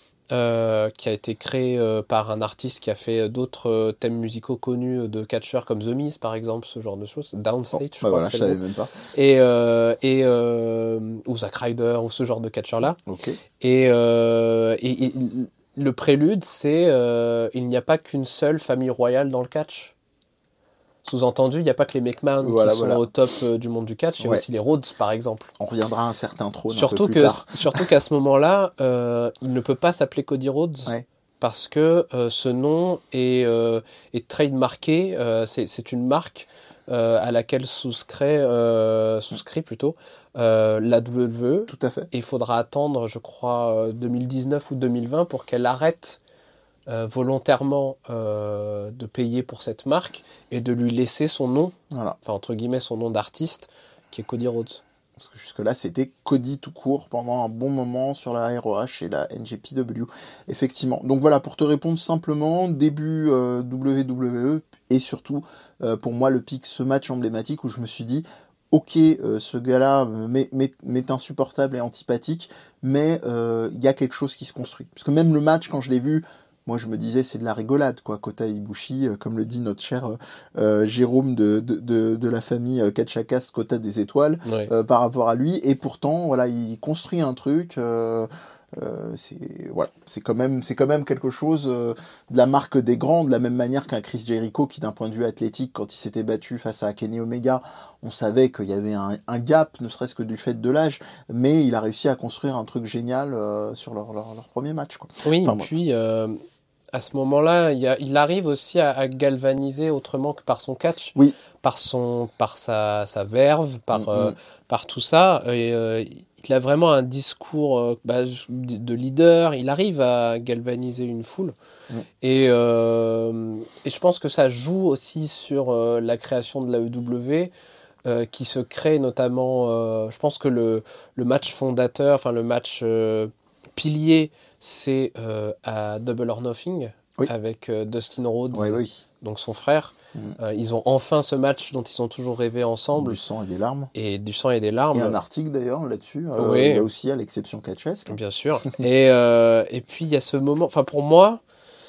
euh, qui a été créé euh, par un artiste qui a fait d'autres euh, thèmes musicaux connus de catcheurs comme The Miz, par exemple, ce genre de choses. Downstage, Bon, je bah crois voilà, que c'est je le savais mot. même pas. Et, euh, et, euh, ou Zack Ryder, ou ce genre de catcheurs-là. Ok. Et, euh, et, et le prélude, c'est euh, il n'y a pas qu'une seule famille royale dans le catch. Sous-entendu, il n'y a pas que les McMahon Voilà, qui sont voilà. au top euh, du monde du catch, il y a Ouais. aussi les Rhodes, par exemple. On reviendra à un certain trône Surtout, un peu plus que, tard. surtout qu'à ce moment-là, euh, il ne peut pas s'appeler Cody Rhodes Ouais. parce que euh, ce nom est, euh, est trademarké, euh, c'est, c'est une marque euh, à laquelle souscrit, euh, souscrit plutôt, euh, la W W E. Tout à fait. Et il faudra attendre, je crois, euh, deux mille dix-neuf ou deux mille vingt pour qu'elle arrête euh, volontairement euh, de payer pour cette marque et de lui laisser son nom, Voilà. enfin entre guillemets son nom d'artiste, qui est Cody Rhodes. Parce que jusque-là, c'était Cody tout court pendant un bon moment sur la R O H et la N J P W. Effectivement. Donc voilà, pour te répondre simplement, début euh, W W E et surtout, euh, pour moi, le pic, ce match emblématique où je me suis dit, ok, euh, ce gars-là euh, m'est, m'est- m'est insupportable et antipathique, mais euh, il y a quelque chose qui se construit. Parce que même le match, quand je l'ai vu, moi je me disais c'est de la rigolade, quoi. Kota Ibushi, euh, comme le dit notre cher euh, euh, Jérôme de, de, de, de la famille euh, Catchacast, Kota des étoiles, Ouais. euh, par rapport à lui, et pourtant voilà, il construit un truc. Euh, euh, c'est voilà, c'est quand même c'est quand même quelque chose euh, de la marque des grands, de la même manière qu'un Chris Jericho qui, d'un point de vue athlétique, quand il s'était battu face à Kenny Omega, on savait qu'il y avait un, un gap, ne serait-ce que du fait de l'âge, mais il a réussi à construire un truc génial euh, sur leur, leur, leur premier match, quoi. Oui, Enfin, et bref. puis euh, à ce moment-là, il, y a- il arrive aussi à, à galvaniser autrement que par son catch, Oui. par, son, par sa, sa verve, par, Mm, euh, mm. par tout ça. Et, euh, il a vraiment un discours euh, bah, de leader, il arrive à galvaniser une foule. Mm. Et, euh, et je pense que ça joue aussi sur euh, la création de la E W. Euh, qui se crée notamment, euh, je pense que le, le match fondateur, enfin le match euh, pilier, c'est euh, à Double or Nothing, Oui. avec euh, Dustin Rhodes, Ouais, oui. donc son frère. Mm. Euh, ils ont enfin ce match dont ils ont toujours rêvé ensemble, Du sang et des larmes. et du sang et des larmes. Et un article d'ailleurs là-dessus, euh, Oui. là aussi à l'exception catchesque. Bien sûr. et, euh, et puis il y a ce moment, enfin pour moi,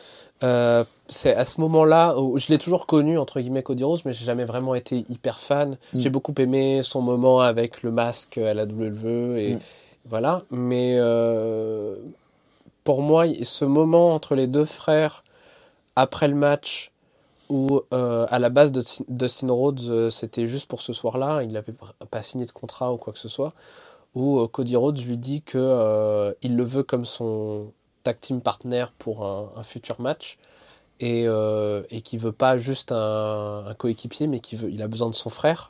euh, c'est à ce moment-là où je l'ai toujours connu, entre guillemets, Cody Rhodes, mais j'ai jamais vraiment été hyper fan. Mm. J'ai beaucoup aimé son moment avec le masque à la W W E, et Mm. voilà. Mais euh, pour moi, ce moment entre les deux frères, après le match, où euh, à la base de Dustin Rhodes, euh, c'était juste pour ce soir-là, il n'avait pas signé de contrat ou quoi que ce soit, où euh, Cody Rhodes lui dit que euh, il le veut comme son tag team partner pour un, un futur match, et, euh, et qu'il veut pas juste un, un coéquipier, mais qu'il veut, il a besoin de son frère.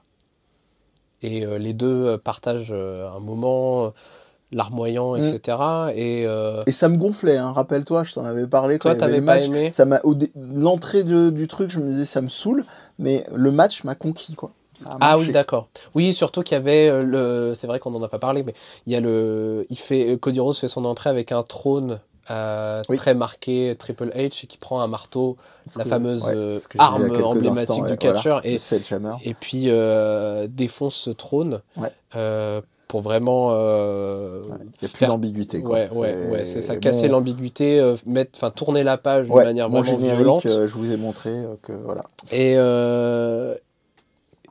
Et euh, les deux euh, partagent euh, un moment euh, larmoyant, Mm. et cetera. Et euh, Et ça me gonflait, hein. Rappelle-toi, je t'en avais parlé quand toi, il y avait t'avais le pas match. aimé. Ça m'a, au dé- l'entrée de- du truc, je me disais ça me saoule, mais le match m'a conquis, quoi. Ça a Ah marché. oui, d'accord. Oui, surtout qu'il y avait euh, le. C'est vrai qu'on n'en a pas parlé, mais il y a le. Il fait Cody Rhodes fait son entrée avec un trône euh, Oui. très marqué Triple H, et qui prend un marteau, Parce la que- fameuse ouais, euh, ce que j'ai vu il y a arme quelques emblématique instants, du ouais, voilà. catcheur, Le et Sledgehammer. et puis euh, défonce ce trône Ouais. euh, pour vraiment. euh, Ouais, il n'y a plus faire- d'ambiguïté, quoi. Ouais, ouais, ouais, c'est ça, bon, casser l'ambiguïté, euh, mettre, enfin tourner la page ouais, de manière mon vraiment générique, violente. euh, je vous ai montré euh, que voilà. Et, euh,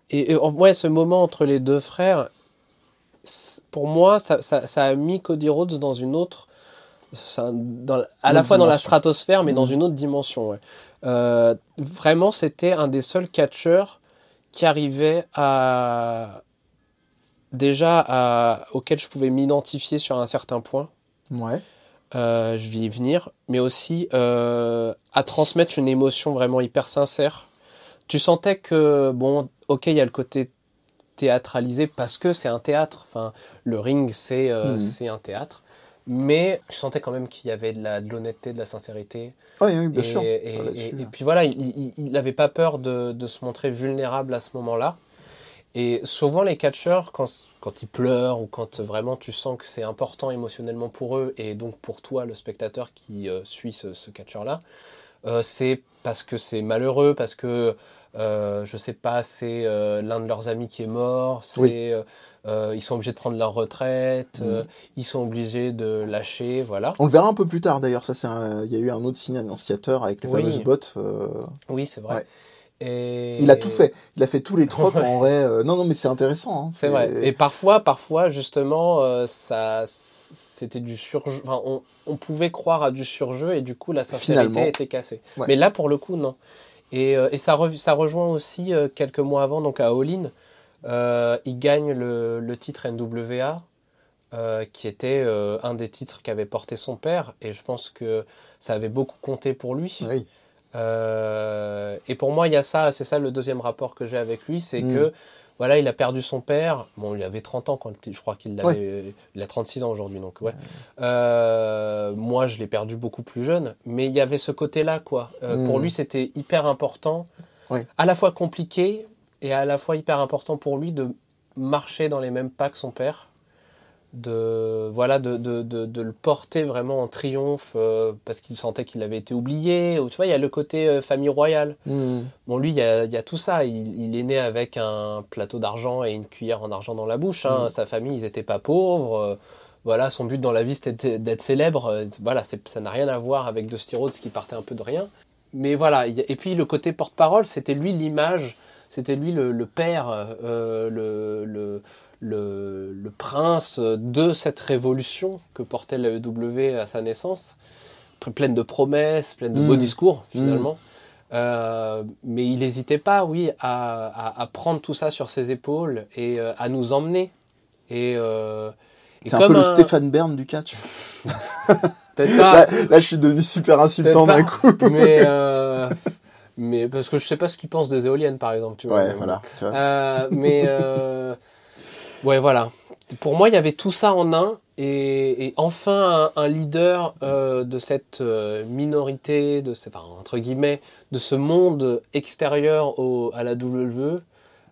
et, et ouais, ce moment entre les deux frères, c'est- pour moi, ça, ça, ça a mis Cody Rhodes dans une autre, ça, dans, à la autre fois dans la dimension. stratosphère, mais dans Mhm. une autre dimension. Ouais. Euh, vraiment, c'était un des seuls catcheurs qui arrivait à déjà à, auquel je pouvais m'identifier sur un certain point. Ouais. Euh, je vais y venir, mais aussi euh, à transmettre une émotion vraiment hyper sincère. Tu sentais que, bon, ok, il y a le côté théâtralisé parce que c'est un théâtre. Enfin, le ring, c'est euh, Mhm. c'est un théâtre. Mais je sentais quand même qu'il y avait de la- de l'honnêteté, de la sincérité. Oui, oui, bien et, sûr. et- Ça, et- là-dessus. et puis voilà, il n'avait pas peur de, de se montrer vulnérable à ce moment-là. Et souvent, les catcheurs, quand, quand ils pleurent ou quand vraiment tu sens que c'est important émotionnellement pour eux et donc pour toi, le spectateur qui euh, suit ce, ce catcheur-là, euh, c'est parce que c'est malheureux, parce que, euh, je sais pas, c'est euh, l'un de leurs amis qui est mort, c'est, Oui. euh, euh, ils sont obligés de prendre leur retraite, Mhm. euh, ils sont obligés de lâcher, voilà. On le verra un peu plus tard d'ailleurs. Ça, c'est un- il y a eu un autre signe annonciateur avec les Oui. fameuses bottes. euh, Oui, c'est vrai. Ouais. Et... Il a tout fait. Il a fait tous les tropes Ouais. en vrai. euh, Non, non, mais c'est intéressant. hein. C'est vrai. Et parfois, parfois justement, euh, ça, c'était du surjeu. Enfin, on, on pouvait croire à du surjeu et du coup, la sincérité Finalement. était cassée. Ouais. Mais là, pour le coup, non. Et, euh, et ça, re- ça rejoint aussi euh, quelques mois avant, donc à All In, euh, il gagne le, le titre N W A, euh, qui était euh, un des titres qu'avait porté son père. Et je pense que ça avait beaucoup compté pour lui. Oui. Euh, et pour moi, il y a ça, c'est ça le deuxième rapport que j'ai avec lui, c'est Mm. que voilà, il a perdu son père. Bon, il avait trente ans quand il- je crois qu'il l'avait. Il a trente-six ans aujourd'hui, donc ouais. Euh, moi, je l'ai perdu beaucoup plus jeune, mais il y avait ce côté-là, quoi. Euh, Mm. Pour lui, c'était hyper important, Ouais. à la fois compliqué et à la fois hyper important pour lui de marcher dans les mêmes pas que son père. De, voilà, de, de, de, de le porter vraiment en triomphe euh, parce qu'il sentait qu'il avait été oublié. Ou, tu vois, il y a le côté euh, famille royale. Mm. Bon, lui, il y a, il y a tout ça. Il, il est né avec un plateau d'argent et une cuillère en argent dans la bouche. Hein. Mm. Sa famille, ils n'étaient pas pauvres. Euh, voilà, son but dans la vie, c'était d'être célèbre. Euh, Voilà, c'est- ça n'a rien à voir avec Dusty Rhodes qui partait un peu de rien. Mais voilà, il y a- et puis le côté porte-parole, c'était lui l'image, c'était lui le, le père, euh, le, le, le, le prince de cette révolution que portait la E W à sa naissance, pleine de promesses, pleine de Mm. beaux discours Mm. finalement. Euh, mais il n'hésitait pas, oui, à, à, à prendre tout ça sur ses épaules et euh, à nous emmener. Et, euh, et C'est un comme peu le Stéphane Bern du catch. Peut-être pas, Là, là, je suis devenu super insultant Peut-être d'un pas, coup. mais, euh, mais parce que je sais pas ce qu'ils pensent des éoliennes, par exemple. Tu vois, Ouais, mais bon. voilà. Tu vois. Euh, mais euh, ouais, voilà. Pour moi, il y avait tout ça en un, et, et enfin un, un leader euh, de cette euh, minorité, de ces, enfin, entre guillemets, de ce monde extérieur au, à la W W E.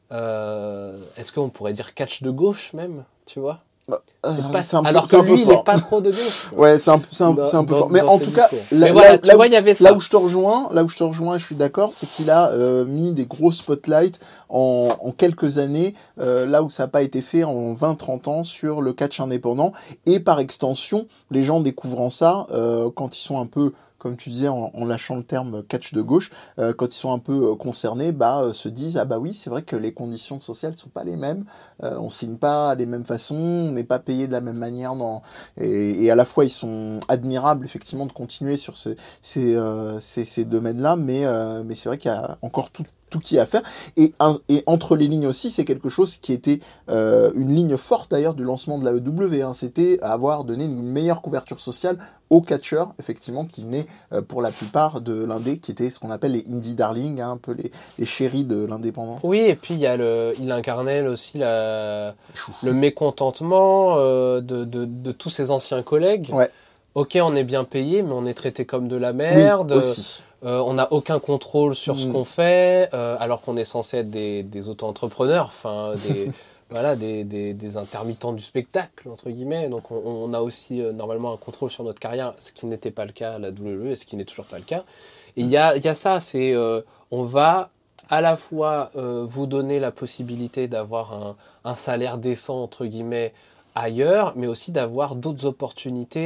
Euh, Est-ce qu'on pourrait dire catch de gauche même, tu vois? Euh, C'est pas- c'est un peu, alors c'est que un peu lui, il n'est fort. pas trop de gauche. quoi. Ouais, c'est un, c'est un, Dans- c'est un peu dans- fort. Mais dans en ses tout cas, discours. là, Mais voilà, là- tu là vois, où- il y avait ça. là où je te rejoins, là où je te rejoins, je suis d'accord, c'est qu'il a euh, mis des gros spotlights en, en quelques années, euh, là où ça n'a pas été fait en vingt trente ans sur le catch indépendant. Et par extension, les gens découvrant ça, euh, quand ils sont un peu, comme tu disais, en, en lâchant le terme catch de gauche, euh, quand ils sont un peu euh, concernés, bah, euh, se disent, ah bah oui, c'est vrai que les conditions sociales sont pas les mêmes, euh, on signe pas les mêmes façons, on n'est pas payé de la même manière, dans... et, et à la fois ils sont admirables effectivement de continuer sur ce, ces, euh, ces, ces domaines-là, mais, euh, mais c'est vrai qu'il y a encore tout, tout qui est à faire. Et, un, et entre les lignes aussi, c'est quelque chose qui était euh, une ligne forte d'ailleurs du lancement de la E W, hein, c'était avoir donné une meilleure couverture sociale aux catcheurs, effectivement, qui venaient euh, pour la plupart de l'indé, qui étaient ce qu'on appelle les indie darlings, hein, un peu les, les chéris de l'indépendant. Oui, et puis il y a le, il incarnait aussi la, Chouchou. le mécontentement euh, de, de, de tous ses anciens collègues. Ouais. Ok, on est bien payé, mais on est traité comme de la Oui, merde. aussi. Euh, on n'a aucun contrôle sur ce Mm. qu'on fait, euh, alors qu'on est censé être des, des auto-entrepreneurs, enfin des, voilà, des, des, des intermittents du spectacle, entre guillemets. Donc on, on a aussi euh, normalement un contrôle sur notre carrière, ce qui n'était pas le cas à la W W E et ce qui n'est toujours pas le cas. Et il y a, il y a ça, c'est euh, on va à la fois euh, vous donner la possibilité d'avoir un, un salaire décent, entre guillemets, ailleurs, mais aussi d'avoir d'autres opportunités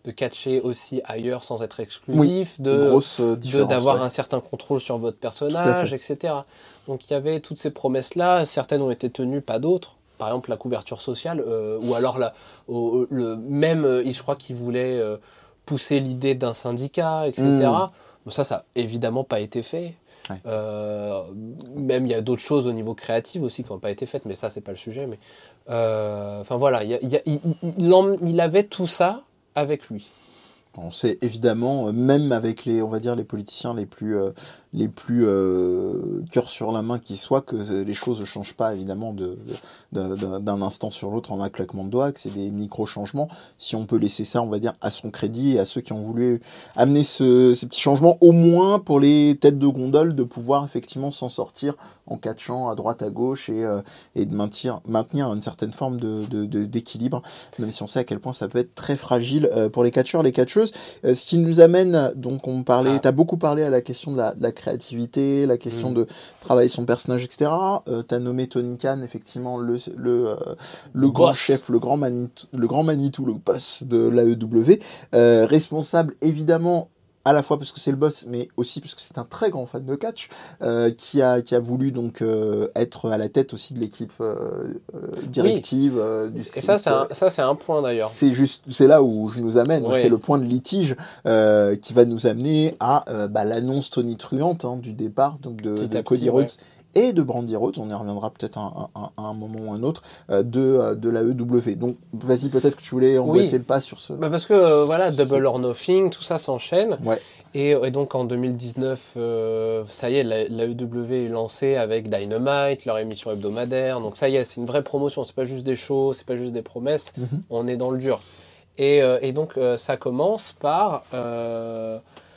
de catcher aussi ailleurs sans être exclusif, Une de, grosse euh, de- différence. d'avoir ouais. un certain contrôle sur votre Tout à personnage, fait. et cetera. Donc il y avait toutes ces promesses-là, certaines ont été tenues, pas d'autres. Par exemple, la couverture sociale, euh, ou alors la, au- le, même, euh, je crois qu'ils voulaient euh, pousser l'idée d'un syndicat, et cetera. Bon, ça, ça n'a évidemment pas été fait. Ouais. Euh, même il y a d'autres choses au niveau créatif aussi qui n'ont pas été faites, mais ça, c'est pas le sujet. Mais euh, enfin voilà, il, y a- il y a- il- il- il en- il avait tout ça avec lui. On sait évidemment, euh, même avec les, on va dire, les politiciens les plus, euh, les plus euh, cœur sur la main qui soient, que euh, les choses ne changent pas évidemment de, de- de- d'un instant sur l'autre en un claquement de doigts, que c'est des micro-changements. Si on peut laisser ça, on va dire, à son crédit et à ceux qui ont voulu amener ce, ces petits changements, au moins pour les têtes de gondole, de pouvoir effectivement s'en sortir en catchant à droite, à gauche et, euh, et de maintenir, maintenir une certaine forme de, de, de- d'équilibre, même si on sait à quel point ça peut être très fragile euh, pour les catcheurs, les catcheuses. Euh, ce qui nous amène, donc on parlait, Ah. t'as beaucoup parlé à la question de la, de la créativité, la question Mm. de travailler son personnage, et cetera. Euh, t'as nommé Tony Khan, effectivement, le, le, euh, le Le grand boss. chef, le grand Manitou, le grand Manitou, le boss de l'A E W, euh, responsable évidemment à la fois parce que c'est le boss, mais aussi parce que c'est un très grand fan de catch, euh, qui a qui a voulu donc euh, être à la tête aussi de l'équipe euh, euh, directive euh, du Et script. ça, c'est un, ça, c'est un point d'ailleurs. C'est juste, c'est là où je nous amène. Ouais. C'est le point de litige euh, qui va nous amener à euh, bah, l'annonce tonitruante hein, du départ donc de, Petit de à Cody petit, Rhodes et de Brandy Rhodes. On y reviendra peut-être à un, un- à un moment ou un autre euh, de euh, de l'A E W. Donc vas-y, peut-être que tu voulais emboîter Oui. le pas sur ce. Bah parce que euh, voilà, C'est- Double or Nothing, tout ça s'enchaîne. Ouais. Et, et donc en deux mille dix-neuf, euh, ça y est, la, la E W est lancée avec Dynamite, leur émission hebdomadaire. Donc ça y est, c'est une vraie promotion. C'est pas juste des shows, c'est pas juste des promesses. Mhm. On est dans le dur. Et, euh, et donc euh, ça commence par euh,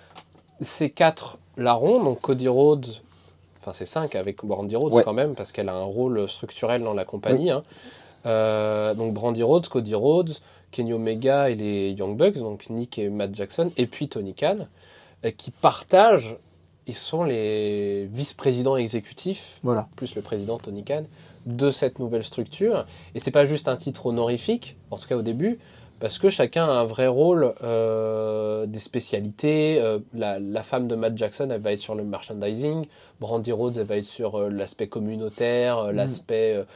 ces quatre larrons, donc Cody Rhodes. Enfin, c'est cinq avec Brandy Rhodes Ouais. quand même, parce qu'elle a un rôle structurel dans la compagnie. hein. Euh, donc Brandy Rhodes, Cody Rhodes, Kenny Omega et les Young Bucks, donc Nick et Matt Jackson, et puis Tony Khan, euh, qui partagent, ils sont les vice-présidents exécutifs, Voilà. plus le président Tony Khan, de cette nouvelle structure. Et c'est pas juste un titre honorifique, en tout cas au début, parce que chacun a un vrai rôle, euh, des spécialités. Euh, la, la femme de Matt Jackson, elle va être sur le merchandising. Brandy Rhodes, elle va être sur euh, l'aspect communautaire, euh, Mm. l'aspect euh,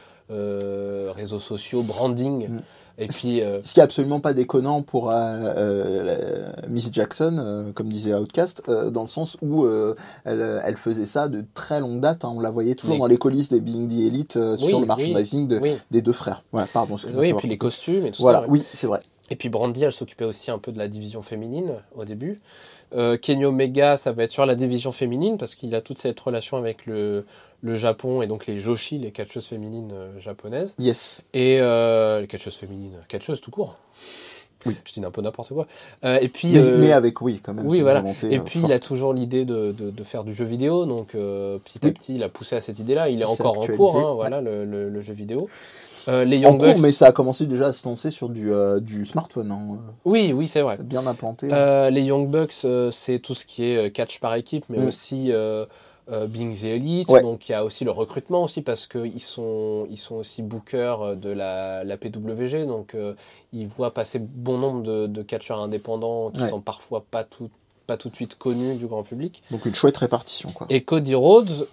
euh, réseaux sociaux, branding. Mm. Et puis, euh, Ce qui est absolument pas déconnant pour euh, euh, la- Miss Jackson, euh, comme disait Outcast, euh, dans le sens où euh, elle, elle faisait ça de très longue date. hein. On la voyait toujours Les- dans les coulisses des Being the Elite euh, Oui, sur le oui, merchandising de, oui, des deux frères. Ouais, pardon. excuse-moi oui, de et t'avoir puis les coupé. costumes et tout Voilà, ça. ouais. oui, c'est vrai. Et puis Brandy, elle s'occupait aussi un peu de la division féminine au début. Euh, Kenny Omega, ça va être sur la division féminine parce qu'il a toute cette relation avec le, le Japon et donc les Joshi, les catcheuses féminines euh, japonaises. Yes. Et euh, les catcheuses féminines, catcheuses tout court. Oui. Je dis un peu n'importe quoi. Euh, et puis, Mais, euh, mais avec, oui, quand même. oui, c'est une voilà. volonté, et euh, puis forte. il a toujours l'idée de, de, de faire du jeu vidéo, donc euh, petit à Oui. petit il a poussé à cette idée-là. Il est Qui s'est encore en actualisé, cours, hein, ouais. voilà, le, le, le jeu vidéo. Euh, les En Young cours, Bucks. mais ça a commencé déjà à se lancer sur du, euh, du smartphone. Hein. Oui, oui, c'est vrai. C'est bien implanté. hein. Euh, les Young Bucks, euh, c'est tout ce qui est euh, catch par équipe, mais Mm. aussi euh, euh, Being the Elite. Ouais. Donc il y a aussi le recrutement aussi parce qu'ils sont, ils sont aussi bookers euh, de la, la P W G. Donc euh, ils voient passer bon nombre de, de catcheurs indépendants qui Ouais. sont parfois pas tout, pas tout de suite connus du grand public. Donc une chouette répartition, quoi. Et Cody Rhodes,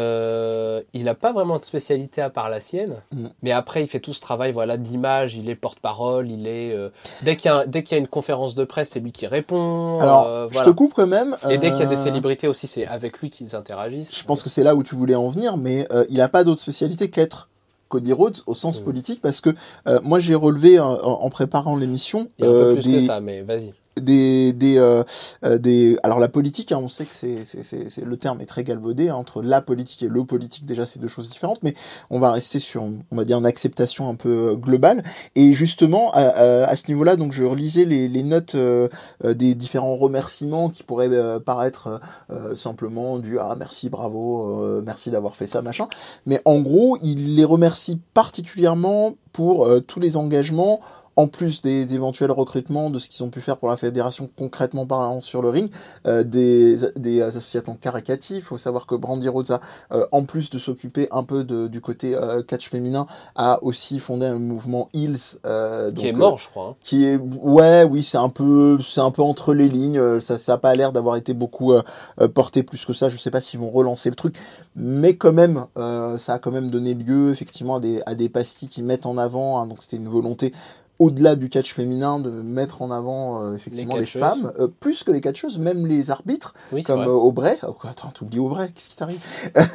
euh, il n'a pas vraiment de spécialité à part la sienne, Mm. mais après il fait tout ce travail voilà, d'image, il est porte-parole, il est euh, dès qu'il y a, dès qu'il y a une conférence de presse, c'est lui qui répond. Alors, euh, je voilà. te coupe quand même. Et dès qu'il y a des euh, célébrités aussi, c'est avec lui qu'ils interagissent. Je pense que c'est là où tu voulais en venir, mais euh, il n'a pas d'autre spécialité qu'être Cody Rhodes au sens Oui. politique, parce que euh, moi j'ai relevé euh, en, en préparant l'émission il y a un euh, peu plus des, que ça, mais vas-y. des des euh, euh, des alors la politique hein, on sait que c'est c'est c'est c'est- le terme est très galvaudé hein, entre la politique et le politique, déjà c'est deux choses différentes, mais on va rester sur on va dire une acceptation un peu euh, globale. Et justement à, à, à ce niveau-là, donc je relisais les les notes euh, euh, des différents remerciements qui pourraient euh, paraître euh, simplement du ah merci, bravo, euh, merci d'avoir fait ça, machin, mais en gros il les remercie particulièrement pour euh, tous les engagements en plus des, des éventuels recrutements, de ce qu'ils ont pu faire pour la fédération concrètement parlant sur le ring, euh, des, des associations caricatives. Il faut savoir que Brandy Rhodes a, euh, en plus de s'occuper un peu de, du côté euh, catch féminin, a aussi fondé un mouvement Heels. Euh, Qui donc, est mort, euh, je crois. Hein. Qui est, ouais, oui, c'est un peu, c'est un peu entre les lignes. euh, Ça, ça a pas l'air d'avoir été beaucoup euh, euh, porté plus que ça. Je sais pas s'ils vont relancer le truc, mais quand même, euh, ça a quand même donné lieu effectivement à des, à des pastilles qui mettent en avant. Hein, donc c'était une volonté au-delà du catch féminin, de mettre en avant euh, effectivement Les les, catcheuses. femmes, euh, plus que les catcheuses, même les arbitres, Oui, c'est comme vrai. euh, Aubrey. Oh, attends, t'oublies Aubrey, qu'est-ce qui t'arrive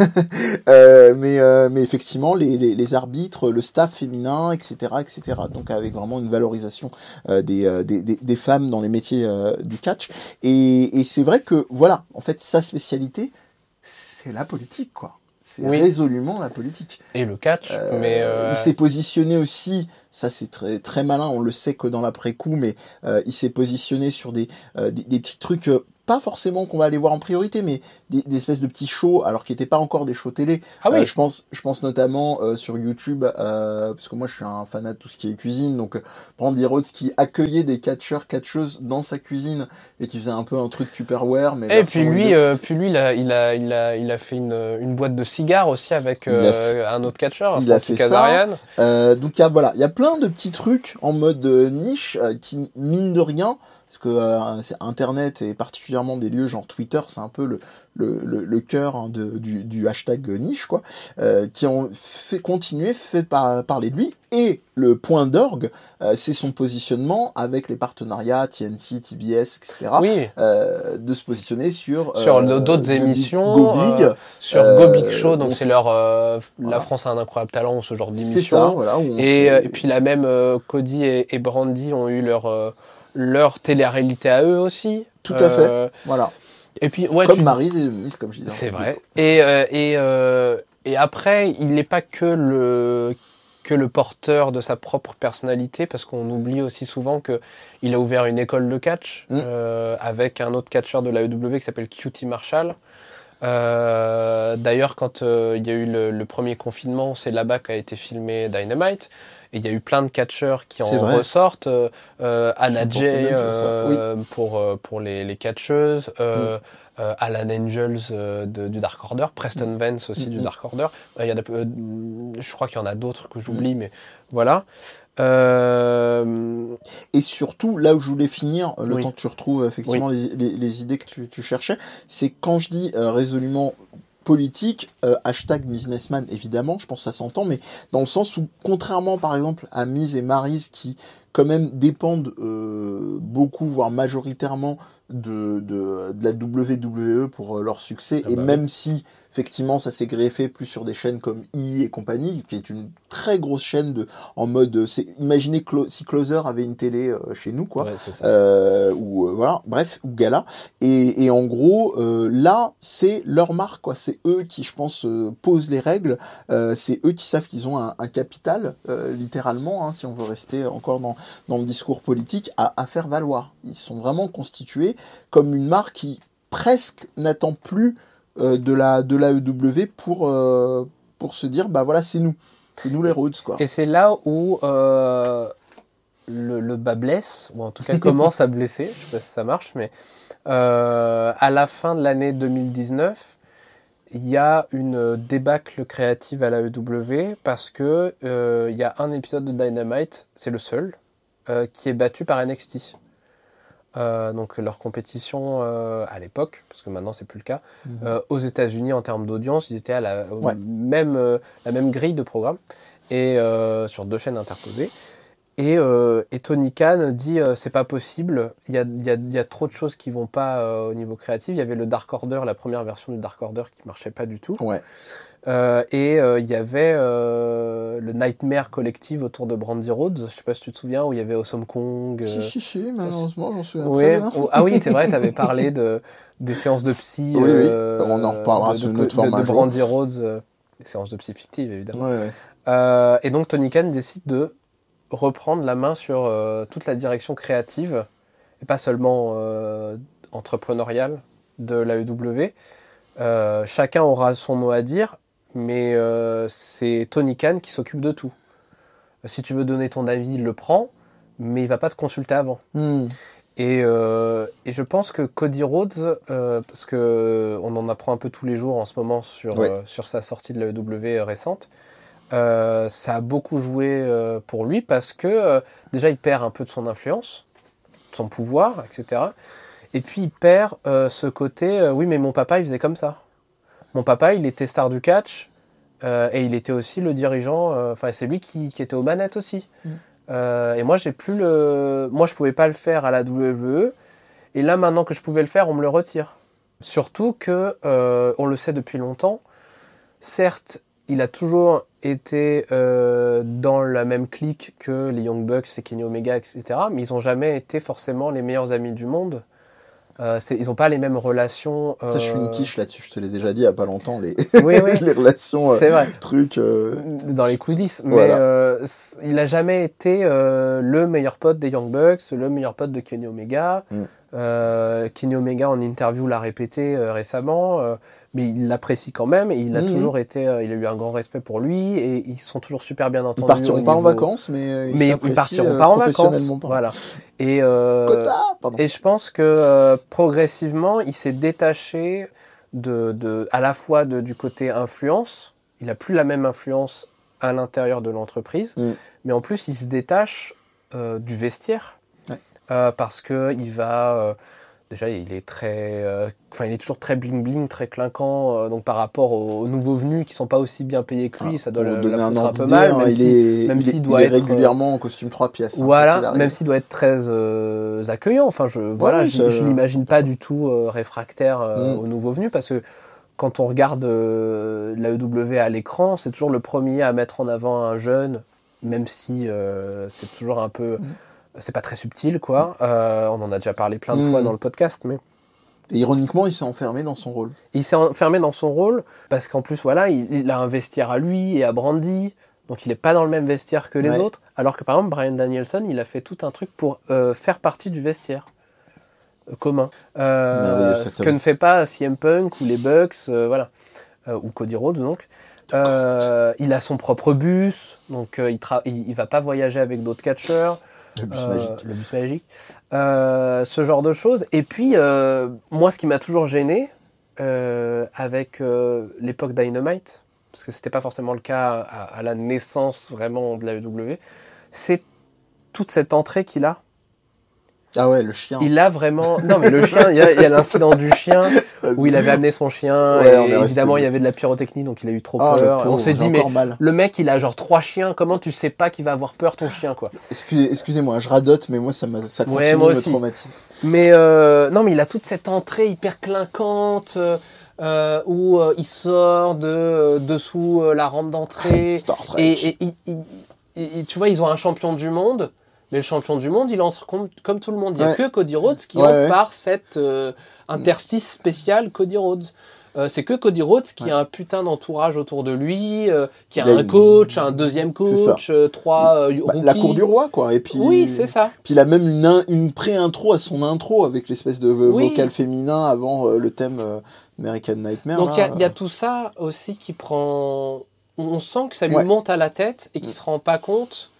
euh, mais, euh, mais effectivement, les, les, les arbitres, le staff féminin, et cetera, et cetera. Donc avec vraiment une valorisation euh, des, euh, des, des, des femmes dans les métiers euh, du catch. Et, et c'est vrai que, voilà, en fait, sa spécialité, c'est la politique, quoi. C'est Oui. résolument la politique. Et le catch, Euh, mais... euh, Il s'est positionné aussi, ça c'est très, très malin, on le sait que dans l'après-coup, mais euh, il s'est positionné sur des, euh, des, des petits trucs, euh, pas forcément qu'on va aller voir en priorité, mais des, des espèces de petits shows, alors qui n'étaient pas encore des shows télé. Ah oui. Euh, je pense, je pense notamment euh, sur YouTube, euh, parce que moi je suis un fanat de tout ce qui est cuisine, donc euh, Brandy Rhodes qui accueillait des catcheurs, catcheuses dans sa cuisine, et qui faisait un peu un truc Tupperware. Mais Et puis version lui, vidéo. euh, puis lui, il a, il a, il a, il a fait une, une boîte de cigares aussi avec Il a euh, un autre catcheur, il a Frankie fait ça. Kazarian. Euh, donc il y a, voilà, il y a plein de petits trucs en mode euh, niche euh, qui, mine de rien, parce que euh, c'est Internet et particulièrement des lieux genre Twitter, c'est un peu le, le, le, le cœur hein, de, du, du hashtag niche, quoi, euh, qui ont fait continuer, fait par, parler de lui. Et le point d'orgue, euh, c'est son positionnement avec les partenariats T N T, T B S, et cetera. Oui, Euh, de se positionner sur sur euh, le- d'autres Go Big- émissions, Go Big. euh, sur euh, Go Big Show, donc on c'est s- leur euh, voilà. La France a un incroyable talent ou ce genre c'est ça, d'émission. voilà. Où on Et, s'est- euh, et puis la même euh, Cody et, et Brandy ont eu leur euh, leur télé-réalité à eux aussi. Tout à fait. Euh, Voilà. Et puis ouais, Comme tu- Maryse et Miss, comme je disais. c'est vrai. Et euh, et euh, et après, il n'est pas que le que le porteur de sa propre personnalité, parce qu'on oublie aussi souvent que il a ouvert une école de catch Mm. euh, avec un autre catcheur de la E W qui s'appelle Q T Marshall. Euh, D'ailleurs, quand euh, il y a eu le, le premier confinement, c'est là-bas qu'a été filmé Dynamite. Et il y a eu plein de catcheurs qui C'est en vrai. ressortent. Euh, euh, Anna Je pensais Jay même pas à ça. euh, pour, euh, pour les, les catcheuses. Euh, euh, Alan Angels euh, de- du Dark Order. Preston Vance aussi Mm. du Mm. Dark Order. Euh, il y en a, euh, je crois qu'il y en a d'autres que j'oublie, mais voilà. Euh, Et surtout, là où je voulais finir, le Oui. temps que tu retrouves effectivement les, les, les idées que tu, tu cherchais, c'est quand je dis euh, résolument politique, euh, hashtag businessman évidemment, je pense que ça s'entend, mais dans le sens où, contrairement par exemple à Miz et Maryse qui quand même dépendent euh, beaucoup, voire majoritairement de, de, de la W W E pour euh, leur succès, Ah et bah même si effectivement ça s'est greffé plus sur des chaînes comme E! Et compagnie, qui est une très grosse chaîne de, en mode, euh, c'est, imaginez Clo- si Closer avait une télé euh, chez nous, quoi. ouais, c'est ça. Euh, ou euh, voilà, bref, ou Gala. Et, et en gros, euh, là, c'est leur marque, quoi. C'est eux qui, je pense, euh, posent les règles. Euh, c'est eux qui savent qu'ils ont un, un capital, euh, littéralement, hein, si on veut rester encore dans, dans le discours politique, à, à faire valoir. Ils sont vraiment constitués comme une marque qui presque n'attend plus euh, de la de l'A E W pour euh, pour se dire, bah voilà, c'est nous, c'est nous les Rhodes, quoi. Et c'est là où euh, le, le bas blesse, ou en tout cas commence à blesser, je sais pas si ça marche, mais euh, à la fin de l'année deux mille dix-neuf, il y a une débâcle créative à la E W parce que euh, il y a un épisode de Dynamite, c'est le seul, euh, qui est battu par N X T. Euh, donc leur compétition euh, à l'époque, parce que maintenant c'est plus le cas, Mhm. euh, aux États-Unis en termes d'audience, ils étaient à la Ouais. même euh, la même grille de programme et euh, sur deux chaînes interposées. Et, euh, et Tony Khan dit euh, c'est pas possible, il y a, il y, a, il y a trop de choses qui vont pas euh, au niveau créatif. Il y avait le Dark Order, la première version du Dark Order qui marchait pas du tout. Ouais. Euh, et euh, il y avait euh, le Nightmare Collective autour de Brandy Rhodes, je sais pas si tu te souviens, où il y avait Awesome Kong. Si, euh, si, si, malheureusement, j'en souviens Ouais, très bien. oh, ah oui, c'est vrai, tu avais parlé de, des séances de psy. Oui, oui, euh, on en reparlera de, sur de, une autre de- forme un de jour. Brandy Rhodes, euh, des séances de psy fictives évidemment. Ouais, ouais. Euh, et donc Tony Khan décide de reprendre la main sur euh, toute la direction créative, et pas seulement euh, entrepreneuriale de la E W. Euh, chacun aura son mot à dire, mais euh, c'est Tony Khan qui s'occupe de tout. Si tu veux donner ton avis, il le prend, mais il va pas te consulter avant. Hmm. Et, euh, et je pense que Cody Rhodes, euh, parce que on en apprend un peu tous les jours en ce moment sur, Ouais. euh, sur sa sortie de l'A E W récente, euh, ça a beaucoup joué euh, pour lui parce que euh, déjà il perd un peu de son influence, de son pouvoir, et cetera. Et puis il perd euh, ce côté, euh, oui mais mon papa il faisait comme ça. Mon papa il était star du catch euh, et il était aussi le dirigeant, enfin euh, c'est lui qui, qui était aux manettes aussi. Mm. Euh, et moi j'ai plus le, moi je pouvais pas le faire à la W W E et là maintenant que je pouvais le faire on me le retire. Surtout que euh, on le sait depuis longtemps. Certes il a toujours été euh, dans la même clique que les Young Bucks et Kenny Omega et cetera. Mais ils ont jamais été forcément les meilleurs amis du monde. Euh, c'est, ils n'ont pas les mêmes relations. Euh... Ça, je suis une quiche là-dessus, je te l'ai déjà dit il n'y a pas longtemps, les, oui, oui. les relations, c'est euh, vrai. trucs. Euh... Dans les coulisses. Mais voilà. euh, il n'a jamais été euh, le meilleur pote des Young Bucks, le meilleur pote de Kenny Omega. Mm. Euh, Kenny Omega en interview l'a répété euh, récemment, euh, mais il l'apprécie quand même et il a mmh. toujours été, euh, il a eu un grand respect pour lui et ils sont toujours super bien entendus. Ils partiront pas niveau... en vacances, mais ils, mais ils partiront pas en vacances. Voilà. Et euh, Quota, et je pense que euh, progressivement, il s'est détaché de, de, à la fois de, du côté influence. Il a plus la même influence à l'intérieur de l'entreprise, mmh. mais en plus, il se détache euh, du vestiaire. Euh, parce que il va euh, déjà il est très enfin euh, il est toujours très bling bling, très clinquant, euh, donc par rapport aux, aux nouveaux venus qui sont pas aussi bien payés que lui, ah, ça doit le, donner la un, un peu mal, même il si, est, même il s'il est, doit il est être régulièrement en costume trois pièces. Voilà, hein, même s'il doit être très euh, accueillant, enfin je ouais, voilà, oui, je, ça... je l'imagine pas du tout euh, réfractaire euh, mm. aux nouveaux venus parce que quand on regarde euh, la E W à l'écran, c'est toujours le premier à mettre en avant un jeune, même si euh, c'est toujours un peu mm. c'est pas très subtil, quoi. Euh, on en a déjà parlé plein de mmh. fois dans le podcast, mais... Et ironiquement, il s'est enfermé dans son rôle. Il s'est enfermé dans son rôle, parce qu'en plus, voilà, il, il a un vestiaire à lui et à Brandi, donc il est pas dans le même vestiaire que les ouais. autres, alors que, par exemple, Bryan Danielson, il a fait tout un truc pour euh, faire partie du vestiaire euh, commun. Euh, ce que ne fait pas C M Punk ou les Bucks, euh, voilà. Euh, ou Cody Rhodes, donc. Euh, il a son propre bus, donc euh, il, tra- il, il va pas voyager avec d'autres catcheurs. Le bus euh, magique. Le bus magique. Euh, ce genre de choses. Et puis, euh, moi, ce qui m'a toujours gêné euh, avec euh, l'époque Dynamite, parce que c'était pas forcément le cas à, à la naissance vraiment de la E W, c'est toute cette entrée qu'il a. Ah ouais, le chien. Il a vraiment... Non, mais le chien, il y a, il y a l'incident du chien, où il avait amené son chien, ouais, et évidemment, il y avait de la pyrotechnie, donc il a eu trop oh, peur. Pauvre, on s'est dit, mais mal. Le mec, il a genre trois chiens, comment tu sais pas qu'il va avoir peur, ton chien, quoi. Excusez, excusez-moi, je radote, mais moi, ça, m'a, ça continue ouais, moi de me aussi. traumatiser. Mais euh, non, mais il a toute cette entrée hyper clinquante, euh, où euh, il sort de euh, dessous euh, la rampe d'entrée. Star Trek. Et, et, et, et, et tu vois, ils ont un champion du monde. Mais le champion du monde, il entre comme, comme tout le monde. Il n'y a ouais. que Cody Rhodes qui ouais, entre ouais. par cette euh, interstice spécial Cody Rhodes. Euh, c'est que Cody Rhodes qui ouais. a un putain d'entourage autour de lui, euh, qui a il un coach, une... un deuxième coach, euh, trois euh, bah, rookies. La cour du roi, quoi. Et puis, oui, c'est ça. Puis il a même une, une pré-intro à son intro avec l'espèce de oui. vocal féminin avant euh, le thème euh, American Nightmare. Donc il y, y a tout ça aussi qui prend... On sent que ça lui ouais. monte à la tête et qu'il ne se rend pas compte...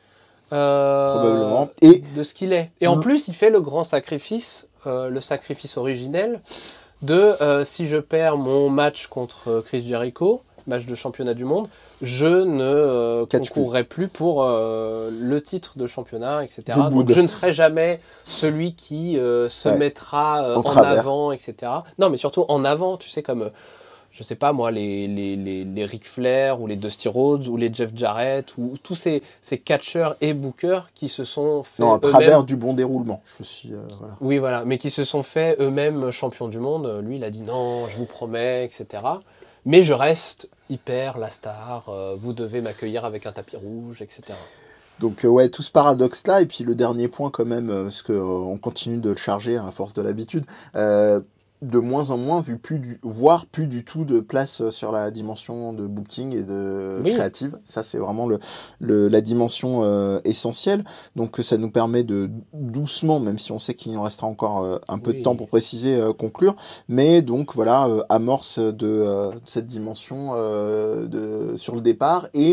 Euh, Probablement. Et de ce qu'il est. Et mmh. en plus, il fait le grand sacrifice, euh, le sacrifice originel de euh, si je perds mon match contre Chris Jericho, match de championnat du monde, je ne euh, concourrai plus pour euh, le titre de championnat, et cetera. Je Donc je ne serai jamais celui qui euh, se ouais. mettra euh, en, en avant, et cetera. Non, mais surtout en avant, tu sais, comme... je sais pas moi, les, les, les, les Ric Flair ou les Dusty Rhodes ou les Jeff Jarrett ou tous ces, ces catcheurs et bookers qui se sont fait non, à travers du bon déroulement. Je me suis, euh, voilà. Oui, voilà, mais qui se sont fait eux-mêmes champions du monde. Lui, il a dit non, je vous promets, et cetera. Mais je reste hyper la star, euh, vous devez m'accueillir avec un tapis rouge, et cetera. Donc euh, ouais, tout ce paradoxe-là, et puis le dernier point quand même, euh, parce qu'on euh, continue de le charger à force de l'habitude, euh, de moins en moins, vu plus du, voire plus du tout de place sur la dimension de booking et de oui. créative. Ça, c'est vraiment le, le, la dimension euh, essentielle. Donc, ça nous permet de doucement, même si on sait qu'il nous restera encore euh, un peu oui. de temps pour préciser, euh, conclure. Mais donc, voilà, euh, amorce de euh, cette dimension euh, de, sur le départ et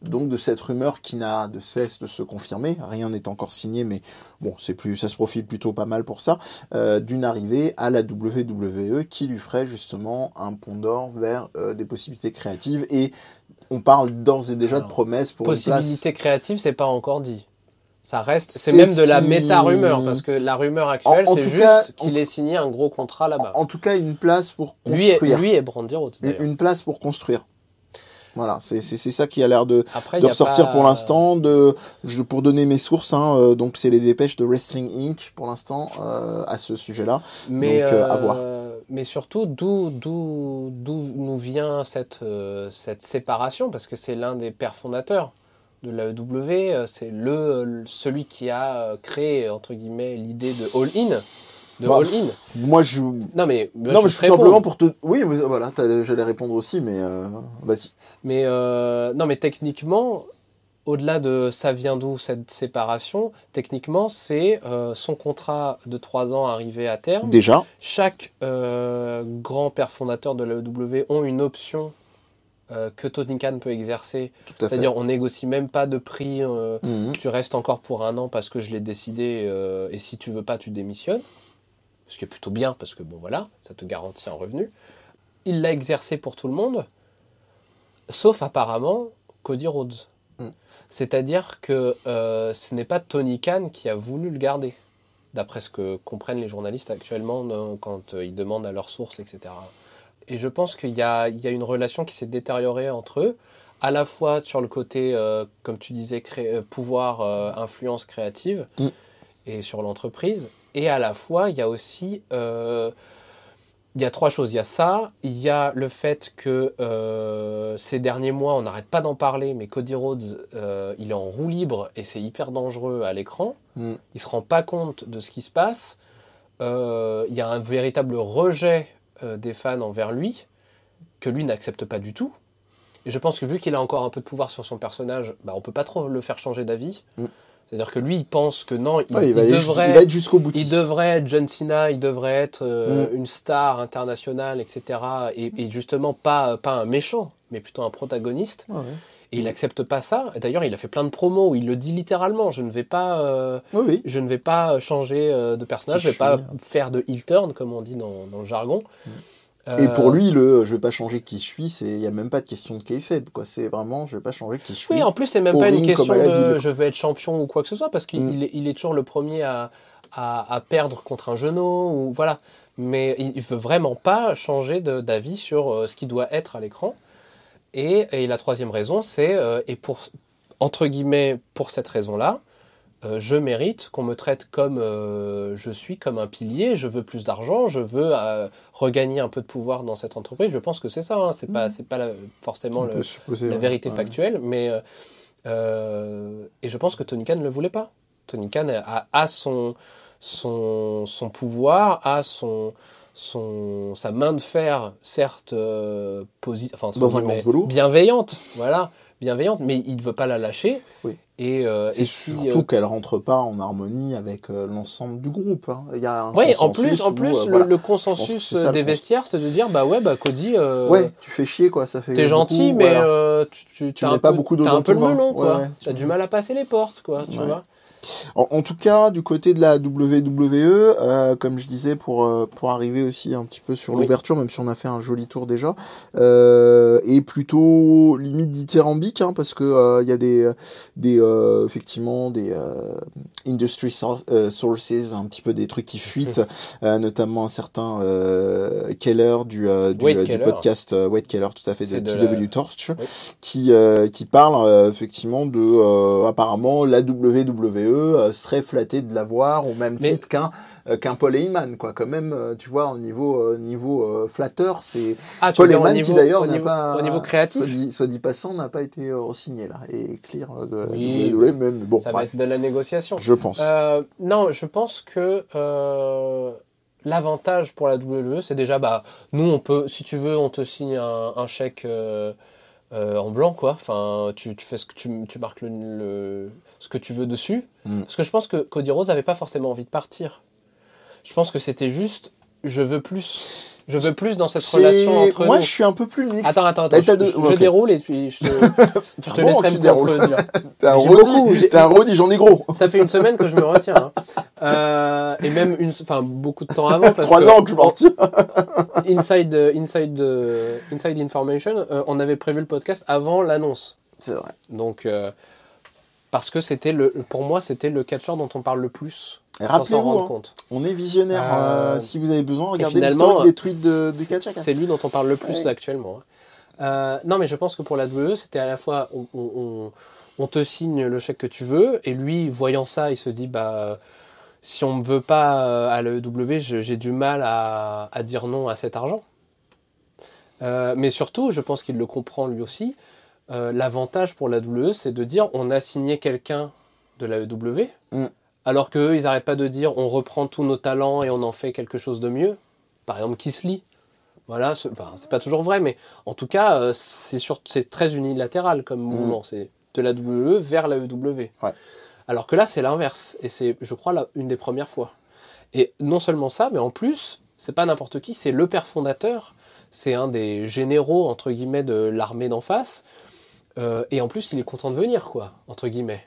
donc de cette rumeur qui n'a de cesse de se confirmer, rien n'est encore signé, mais bon, c'est plus, ça se profile plutôt pas mal pour ça, euh, d'une arrivée à la W W E qui lui ferait justement un pont d'or vers euh, des possibilités créatives, et on parle d'ores et déjà Alors, de promesses pour possibilité une place... créative, c'est pas encore dit. Ça reste, c'est, C'est même ce de la qui- méta-rumeur, parce que la rumeur actuelle, En- en c'est tout juste cas, qu'il on- ait signé un gros contrat là-bas. En tout cas, une place pour Lui et, construire. lui et Brandy Rhodes, Une- d'ailleurs. une place pour construire. Voilà, c'est c'est c'est ça qui a l'air de, Après, de y a ressortir pas- pour l'instant. De je, pour donner mes sources, hein, euh, donc c'est les dépêches de Wrestling Incorporated pour l'instant euh, à ce sujet-là. Mais, Donc, euh, à euh, voir. mais surtout, d'où, d'où, d'où nous vient cette, euh, cette séparation, parce que c'est l'un des pères fondateurs de l'A E W, euh, c'est le, le- celui qui a euh, créé, entre guillemets, l'idée de All-In. De Bah, All-In. Moi, je Non, mais, moi, non, je mais je te suis réponds. simplement pour te. Oui, oui, voilà, t'allais- j'allais répondre aussi, mais euh, vas-y. Mais, euh, non, mais techniquement, au-delà de ça vient d'où cette séparation, techniquement, c'est euh, son contrat de trois ans arrivé à terme. Déjà, Chaque euh, grand père fondateur de l'A E W ont une option euh, que Tony Khan peut exercer. tout à fait. C'est-à-dire, on négocie même pas de prix. euh, Mhm. Tu restes encore pour un an parce que je l'ai décidé. euh, et si tu veux pas, tu démissionnes. Ce qui est plutôt bien parce que bon voilà, ça te garantit un revenu. Il l'a exercé pour tout le monde, sauf apparemment Cody Rhodes. Mm. C'est-à-dire que euh, ce n'est pas Tony Khan qui a voulu le garder, d'après ce que comprennent les journalistes actuellement euh, quand euh, ils demandent à leurs sources, et cetera. Et je pense qu'il y a, il y a une relation qui s'est détériorée entre eux, à la fois sur le côté, euh, comme tu disais, cré- euh, pouvoir, euh, influence créative, Mm. et sur l'entreprise, et à la fois, il y a aussi... euh, il y a trois choses. Il y a ça, il y a le fait que euh, ces derniers mois, on n'arrête pas d'en parler, mais Cody Rhodes, euh, il est en roue libre et c'est hyper dangereux à l'écran. Mm. Il ne se rend pas compte de ce qui se passe. Euh, il y a un véritable rejet euh, des fans envers lui, que lui n'accepte pas du tout. Et je pense que vu qu'il a encore un peu de pouvoir sur son personnage, bah, on ne peut pas trop le faire changer d'avis. Mm. C'est-à-dire que lui, il pense que non, il, Ouais, il, il va aller devrait... ju- il va être jusqu'au Il boutiste. devrait être John Cena, il devrait être euh, Mm. une star internationale, et cetera. Et, et justement, pas, pas un méchant, mais plutôt un protagoniste. Ouais, ouais. Et il n'accepte pas ça. Et d'ailleurs, il a fait plein de promos où il le dit littéralement. Je ne vais pas, euh, Oui, oui. je ne vais pas changer euh, de personnage, Qui je ne vais pas je suis. faire de heel turn, comme on dit dans, dans le jargon. Et Euh, pour lui, le je vais pas changer qui je suis, c'est il y a même pas de question de kayfabe, quoi. C'est vraiment je vais pas changer qui je suis. Oui, en plus, c'est même au pas une ring question comme à la de ville. je veux être champion ou quoi que ce soit, parce qu'il Mm. il est, il est toujours le premier à, à, à perdre contre un genou, ou voilà. Mais il, il veut vraiment pas changer de- d'avis sur euh, ce qui doit être à l'écran. Et, et la troisième raison, c'est, euh, et pour, entre guillemets, pour cette raison-là, euh, je mérite qu'on me traite comme euh, je suis, comme un pilier, je veux plus d'argent, je veux euh, regagner un peu de pouvoir dans cette entreprise. Je pense que c'est ça, hein, c'est pas, c'est pas la- forcément On le, peut supposer, la ouais. vérité Ouais. factuelle, mais euh, euh, et je pense que Tony Khan ne le voulait pas. Tony Khan a, a son, son, son pouvoir, a son, son, sa main de fer, certes euh, posi- enfin, entre Dans un guillemets, grand velours. bienveillante, voilà, bienveillante, mais il ne veut pas la lâcher. Oui. Et, euh, C'est et si, surtout euh, qu'elle rentre pas en harmonie avec euh, l'ensemble du groupe. Hein. Il y a un ouais, en consensus plus, en où, plus euh, le, voilà. le Je pense que consensus c'est ça, le des cons- vestiaires, c'est de dire bah ouais, bah Cody, euh, Ouais, tu fais chier quoi, ça fait. t'es beaucoup, gentil, mais voilà. euh, tu, tu, Tu t'as mets un pas peu, beaucoup d'eau t'as dans un peu le ton vin. melon, quoi. Ouais, ouais. T'as du mal à passer les portes, quoi, tu Ouais. vois. En, en tout cas, du côté de la W W E, euh, comme je disais, pour, euh, pour arriver aussi un petit peu sur Oui. l'ouverture, même si on a fait un joli tour déjà, euh, et plutôt limite dithyrambique, hein, parce que euh, il y a des, des euh, effectivement des euh, industry sour- euh, sources, un petit peu des trucs qui fuitent, euh, notamment un certain euh, Keller du, euh, du, Wade euh, du Keller. podcast euh, Wade Keller, tout à fait, de C'est de T la- W Torch, Oui. qui, euh, qui parle euh, effectivement de euh, apparemment la W W E euh, serait flatté de l'avoir au même Mais- titre qu'un euh, qu'un Paul Heyman, quoi. Quand même, euh, tu vois, au niveau euh, niveau euh, flatteur, c'est Ah, tu Paul veux dire au Heyman niveau, qui d'ailleurs au n'a niveau, pas au niveau créatif, soit dit, soit dit passant n'a pas été euh, re-signé là et clear euh, de la Oui, W W E, même bon ça va bref, être de la négociation. je pense. Euh, non, je pense que euh, l'avantage pour la W W E, c'est déjà, bah, nous, on peut, si tu veux, on te signe un, un chèque euh, euh, en blanc, quoi. Enfin, tu, tu fais ce que tu, tu marques le, le- ce que tu veux dessus. Mm. Parce que je pense que Cody Rhodes n'avait pas forcément envie de partir. Je pense que c'était juste, je veux plus. Je veux plus dans cette J'ai- relation entre Moi, nous. je suis un peu plus mixte. Attends, attends, attends. Bah, Je, t'as deux- je- je ok. déroule et puis je te, je te bon, laisserai tu me déroules. contredire. T'es un J'ai Roddy, beaucoup, j'ai- t'es un Roddy, j'en ai gros. Ça fait une semaine que je me retiens. Hein. Euh, et même une, enfin beaucoup de temps avant. Parce Trois que ans que je m'en retiens. Inside, euh, inside, euh, inside Information, euh, on avait prévu le podcast avant l'annonce. C'est vrai. Donc, euh, parce que c'était le, pour moi, c'était le catcheur dont on parle le plus. Et Sans s'en rendre rappelez-vous, hein, compte. on est visionnaire. Euh, euh, si vous avez besoin, Et regardez finalement, l'historique des tweets de, de c'est- Kachaka. c'est lui dont on parle le plus Ouais. actuellement. hein. Euh, non, mais je pense que pour la W E, c'était à la fois on, on- on- on te signe le chèque que tu veux, et lui, voyant ça, il se dit bah si on me veut pas euh, à l'E W, je- j'ai du mal à, à dire non à cet argent. Euh, mais surtout, je pense qu'il le comprend lui aussi. euh, L'avantage pour la W E, c'est de dire on a signé quelqu'un de la E W. Mm. Alors qu'eux, ils n'arrêtent pas de dire on reprend tous nos talents et on en fait quelque chose de mieux. Par exemple, Kisly. Voilà, c'est ben, c'est pas toujours vrai, mais en tout cas, euh, c'est sur- c'est très unilatéral comme mouvement. C'est de la W E vers la E W. Ouais. Alors que là, c'est l'inverse. Et c'est, je crois, la- une des premières fois. Et non seulement ça, mais en plus, c'est pas n'importe qui, c'est le père fondateur. C'est un des généraux, entre guillemets, de l'armée d'en face. Euh, et en plus, il est content de venir, quoi, entre guillemets.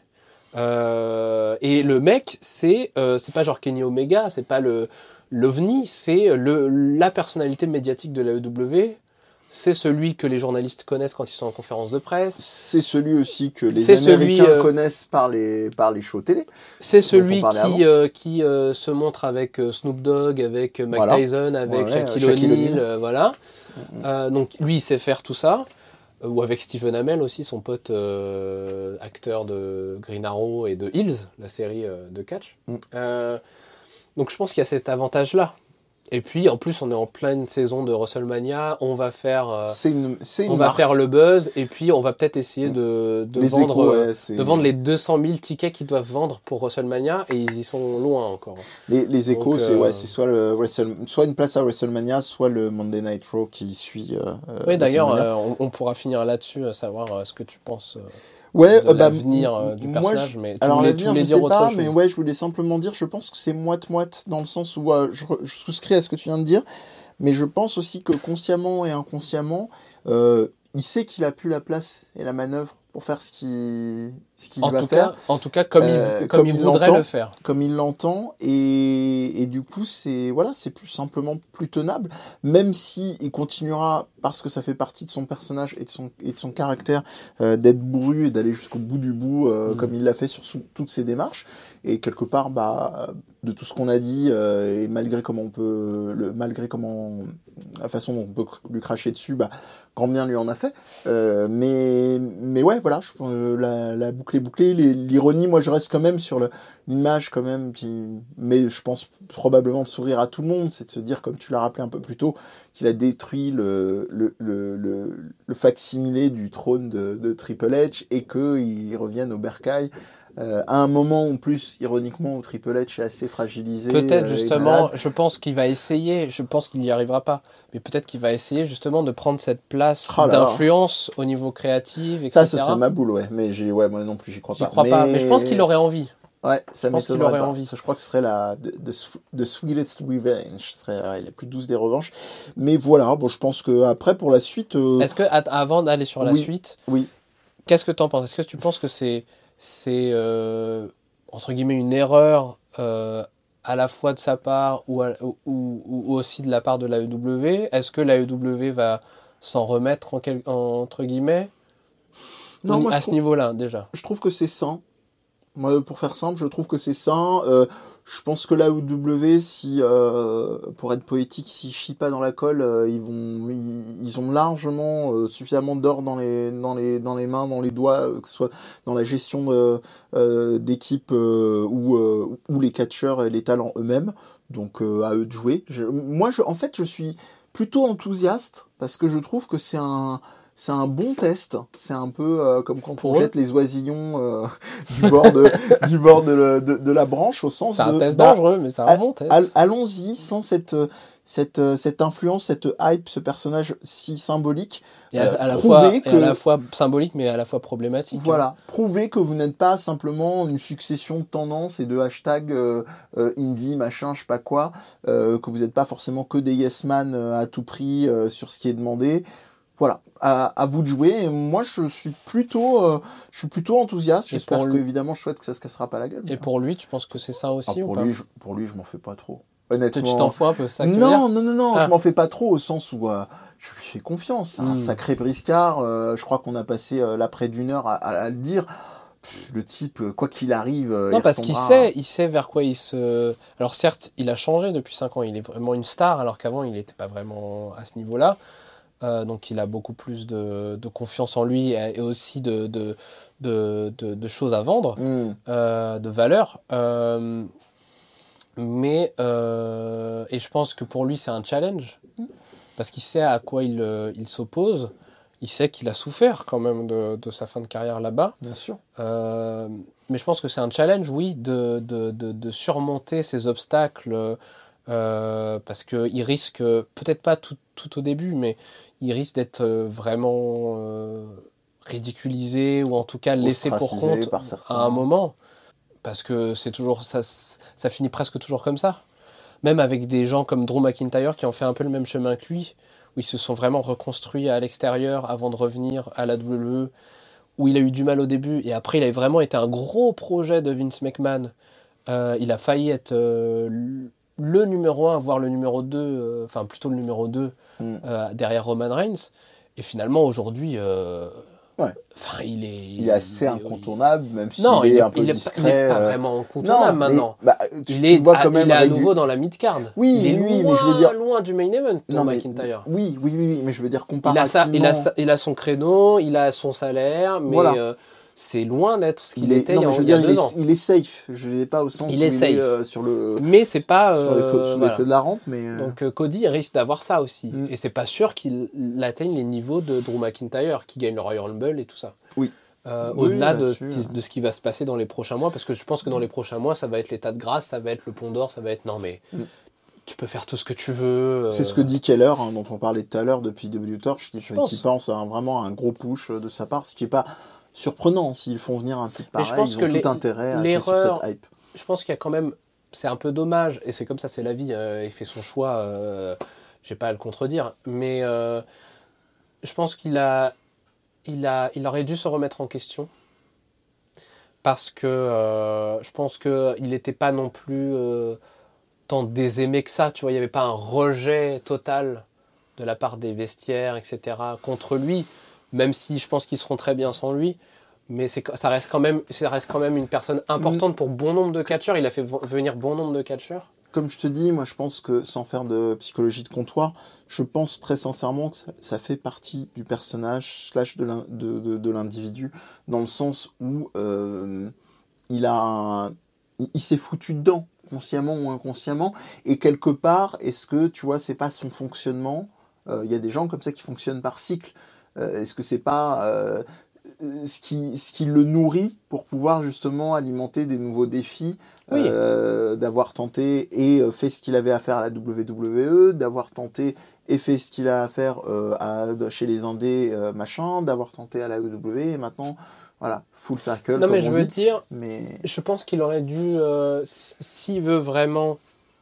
Euh, et le mec, c'est euh, c'est pas genre Kenny Omega, c'est pas le l'ovni, c'est le la personnalité médiatique de la E W. C'est celui que les journalistes connaissent quand ils sont en conférence de presse. C'est celui aussi que les C'est celui, Américains euh, connaissent par les, par les shows télé. C'est on celui parlait qui, euh, qui euh, se montre avec euh, Snoop Dogg, avec euh, Mike Voilà. Tyson, avec Ouais, Shaquille euh, Shaquille O'Neal, O'Neal. euh, voilà. Mhm. Euh, donc lui, il sait faire tout ça. Euh, ou avec Stephen Amell aussi, son pote euh, acteur de Green Arrow et de Hills, la série euh, de catch. Mm. Euh, donc je pense qu'il y a cet avantage-là. Et puis en plus, on est en pleine saison de WrestleMania, on va faire, euh, C'est une, c'est une on va marque. faire le buzz, et puis on va peut-être essayer de, de Les vendre, échos, euh, ouais, c'est- de vendre les deux cent mille tickets qu'ils doivent vendre pour WrestleMania, et ils y sont loin encore. Les, les échos, Donc, c'est euh, ouais, c'est soit, le Wrestle- soit une place à WrestleMania, soit le Monday Night Raw qui suit. euh, euh, Oui, d'ailleurs, WrestleMania. euh, on, on pourra finir là-dessus, à savoir euh, ce que tu penses euh, ouais, de euh, bah, l'avenir euh, du moi, personnage, je- mais tu Alors voulais, l'avenir, tu voulais je dire sais autre pas, chose. mais ouais, je voulais simplement dire, je pense que c'est moite-moite dans le sens où euh, je, re- je souscris à ce que tu viens de dire, mais je pense aussi que consciemment et inconsciemment, euh, il sait qu'il a plus la place et la manœuvre pour faire ce qu'il ce qu'il En va tout, faire. cas, en tout cas, comme Euh, il, comme comme il il voudrait l'entend. le faire. Comme il l'entend, et, et du coup c'est voilà, c'est plus simplement plus tenable, même si il continuera, parce que ça fait partie de son personnage et de son et de son caractère, euh, d'être bourru et d'aller jusqu'au bout du bout, euh, Mm. comme il l'a fait sur sou- toutes ses démarches, et quelque part, bah, de tout ce qu'on a dit, euh, et malgré comment on peut le malgré comment la façon dont on peut cr- lui cracher dessus, bah, grand bien lui en a fait. Euh, mais mais ouais, voilà, je, euh, la, la boucle est bouclée. Les- L'ironie, moi, je reste quand même sur le- l'image quand même qui, mais je pense probablement sourire à tout le monde, c'est de se dire, comme tu l'as rappelé un peu plus tôt, qu'il a détruit le le le, le, le facsimilé du trône de, de Triple H et que il revienne au bercail. Euh, à un moment en plus, ironiquement, où Triple H est assez fragilisé. Peut-être euh, et justement, malade. je pense qu'il va essayer, je pense qu'il n'y arrivera pas, mais peut-être qu'il va essayer justement de prendre cette place Oh là là. d'influence au niveau créatif, et Ça, cetera. ce serait ma boule, ouais. Mais j'ai, ouais, moi non plus, j'y crois J'y pas. crois pas, mais je pense qu'il aurait envie. Ouais, ça Je pense qu'il m'étonnerait aurait pas. envie. Ça, je crois que ce serait la the, the, sw- the sweetest revenge. Ce serait ouais, la plus douce des revanches. Mais voilà, bon, je pense que après pour la suite. euh, Est-ce que, at- avant d'aller sur la oui. suite, Oui. qu'est-ce que tu en penses? Est-ce que tu penses que c'est, c'est euh, entre guillemets, une erreur euh, à la fois de sa part ou, à- ou, ou- ou aussi de la part de la E W? Est-ce que la E W va s'en remettre en quel- en- entre guillemets Non, Au- moi, à je ce trouve- niveau-là déjà? Je trouve que c'est sain. Moi, pour faire simple, je trouve que c'est sain. Euh, je pense que la E W, si, euh, pour être poétique, s'ils chient pas dans la colle, euh, ils vont, ils, ils ont largement euh, suffisamment d'or dans les, dans les, dans les mains, dans les doigts, euh, que ce soit dans la gestion de, euh, d'équipe euh, ou, euh, ou les catcheurs et les talents eux-mêmes. Donc, euh, à eux de jouer. Je, moi, je, en fait, je suis plutôt enthousiaste parce que je trouve que c'est un c'est un bon test. C'est un peu euh, comme quand Pour on eux. jette les oisillons euh, du bord de du bord de, le- de, de la branche, au sens C'est un de test bah, dangereux, mais c'est un à- bon test. all- allons-y sans cette euh, cette, euh, cette influence, cette hype, ce personnage si symbolique. Et à, euh, à la prouvez fois, que- et à la fois symbolique, mais à la fois problématique. hein. Voilà, prouvez que vous n'êtes pas simplement une succession de tendances et de hashtags euh, euh, indie, machin, je sais pas quoi, euh, que vous n'êtes pas forcément que des yes man euh, à tout prix euh, sur ce qui est demandé. Voilà, à, à vous de jouer. Et moi, je suis plutôt, euh, je suis plutôt enthousiaste. Et J'espère pour que, lui- évidemment, je souhaite que ça se cassera pas la gueule. Et pour lui, tu penses que c'est ça aussi Ah, ou pour pas lui, je, pour lui, je m'en fais pas trop. Tu Honnêtement. tu t'en fous un peu, ça que tu veux Non, dire non, non, non, Ah. je m'en fais pas trop au sens où euh, je lui fais confiance. C'est un Mm. sacré briscard. euh, je crois qu'on a passé euh, là près d'une heure à, à- à le dire. Pff, Le type, euh, quoi qu'il arrive, euh, Non, il parce qu'il retombera- sait, il sait vers quoi il se. Alors certes, il a changé depuis cinq ans. Il est vraiment une star, alors qu'avant, il n'était pas vraiment à ce niveau-là. Euh, donc, il a beaucoup plus de, de confiance en lui et et aussi de, de, de, de- de choses à vendre, Mm. euh, de valeur. Euh, mais euh, et je pense que pour lui, c'est un challenge parce qu'il sait à quoi il, euh, il s'oppose. Il sait qu'il a souffert quand même de, de sa fin de carrière là-bas. Bien sûr. Euh, mais je pense que c'est un challenge, oui, de, de, de, de surmonter ces obstacles euh, parce qu'il risque, peut-être pas tout, tout au début, mais il risque d'être euh, vraiment euh, ridiculisé ou en tout cas laissé pour Ostracisé compte par certains. à un moment. Parce que c'est toujours, ça, ça finit presque toujours comme ça. Même avec des gens comme Drew McIntyre qui ont fait un peu le même chemin que lui, où ils se sont vraiment reconstruits à l'extérieur avant de revenir à la W W E, où il a eu du mal au début, et après il a vraiment été un gros projet de Vince McMahon. Euh, il a failli être euh, le numéro un, voire le numéro deux, euh, enfin plutôt le numéro deux, Mm. euh, derrière Roman Reigns. Et finalement, aujourd'hui, euh, Ouais. enfin, il est... Il est assez il- incontournable, même s'il Non, est, il est, un peu il est discret. pas, il est pas euh, vraiment incontournable non, mais, maintenant. bah, tu, Il tu est, le vois à, quand même il est à régu- nouveau dans la mid-card. Oui, il est oui, loin, mais je veux dire- loin du main event pour Non, mais- McIntyre. Oui, oui, oui, oui, mais je veux dire Il a, comparativement. sa, il, a sa- il a son créneau, il a son salaire, mais Voilà. euh, c'est loin d'être ce qu'il Il est, était non, il y a, mais je veux il y a dire, il deux est, ans. il est safe. Je l'ai pas au sens Il où est il safe. est euh, sur le Mais c'est pas... sur les, feux, euh, sur les voilà. feux de la rampe, mais euh, Donc euh, Cody risque d'avoir ça aussi. Mm. Et c'est pas sûr qu'il atteigne les niveaux de Drew McIntyre, qui gagne le Royal Rumble et tout ça. Oui. Euh, Oui, au-delà de, là-dessus, de- de ce qui va se passer dans les prochains mois, parce que je pense que dans les prochains mois, ça va être l'état de grâce, ça va être le pont d'or, ça va être non mais Mm. tu peux faire tout ce que tu veux. euh, c'est ce que dit Keller, hein, dont on parlait tout à l'heure depuis W Torch, qui, Je pense. qui pense à un, vraiment à un gros push euh, de sa part, ce qui est pas surprenant. S'ils font venir un type Mais je pareil, pense ils ont que tout les- intérêt à jouer sur l'erreur- cette hype. Je pense qu'il y a quand même, c'est un peu dommage, et c'est comme ça, c'est la vie, euh, il fait son choix, euh, j'ai pas à le contredire, mais euh, je pense qu'il a, il a, il aurait dû se remettre en question, parce que euh, je pense qu'il n'était pas non plus euh, tant désaimé que ça, tu vois, il n'y avait pas un rejet total de la part des vestiaires, et cetera, contre lui, même si je pense qu'ils seront très bien sans lui. Mais c'est, ça, reste quand même, ça reste quand même une personne importante pour bon nombre de catcheurs. Il a fait v- venir bon nombre de catcheurs. Comme je te dis, moi je pense que, sans faire de psychologie de comptoir, je pense très sincèrement que ça, ça fait partie du personnage slash de, l'in- de, de, de l'individu, dans le sens où euh, il a un- il, il s'est foutu dedans, consciemment ou inconsciemment, et quelque part, est-ce que, tu vois, c'est pas son fonctionnement? Euh, Il y a des gens comme ça qui fonctionnent par cycle. Euh, est-ce que c'est pas... euh, ce qui, ce qui le nourrit pour pouvoir justement alimenter des nouveaux défis, Oui. euh, d'avoir tenté et euh, fait ce qu'il avait à faire à la W W E, d'avoir tenté et fait ce qu'il a à faire euh, à, chez les Indés, euh, machin, d'avoir tenté à la E W et maintenant, voilà, full circle, Non, comme mais je on veux dit. dire, Mais je pense qu'il aurait dû, euh, s- s'il veut vraiment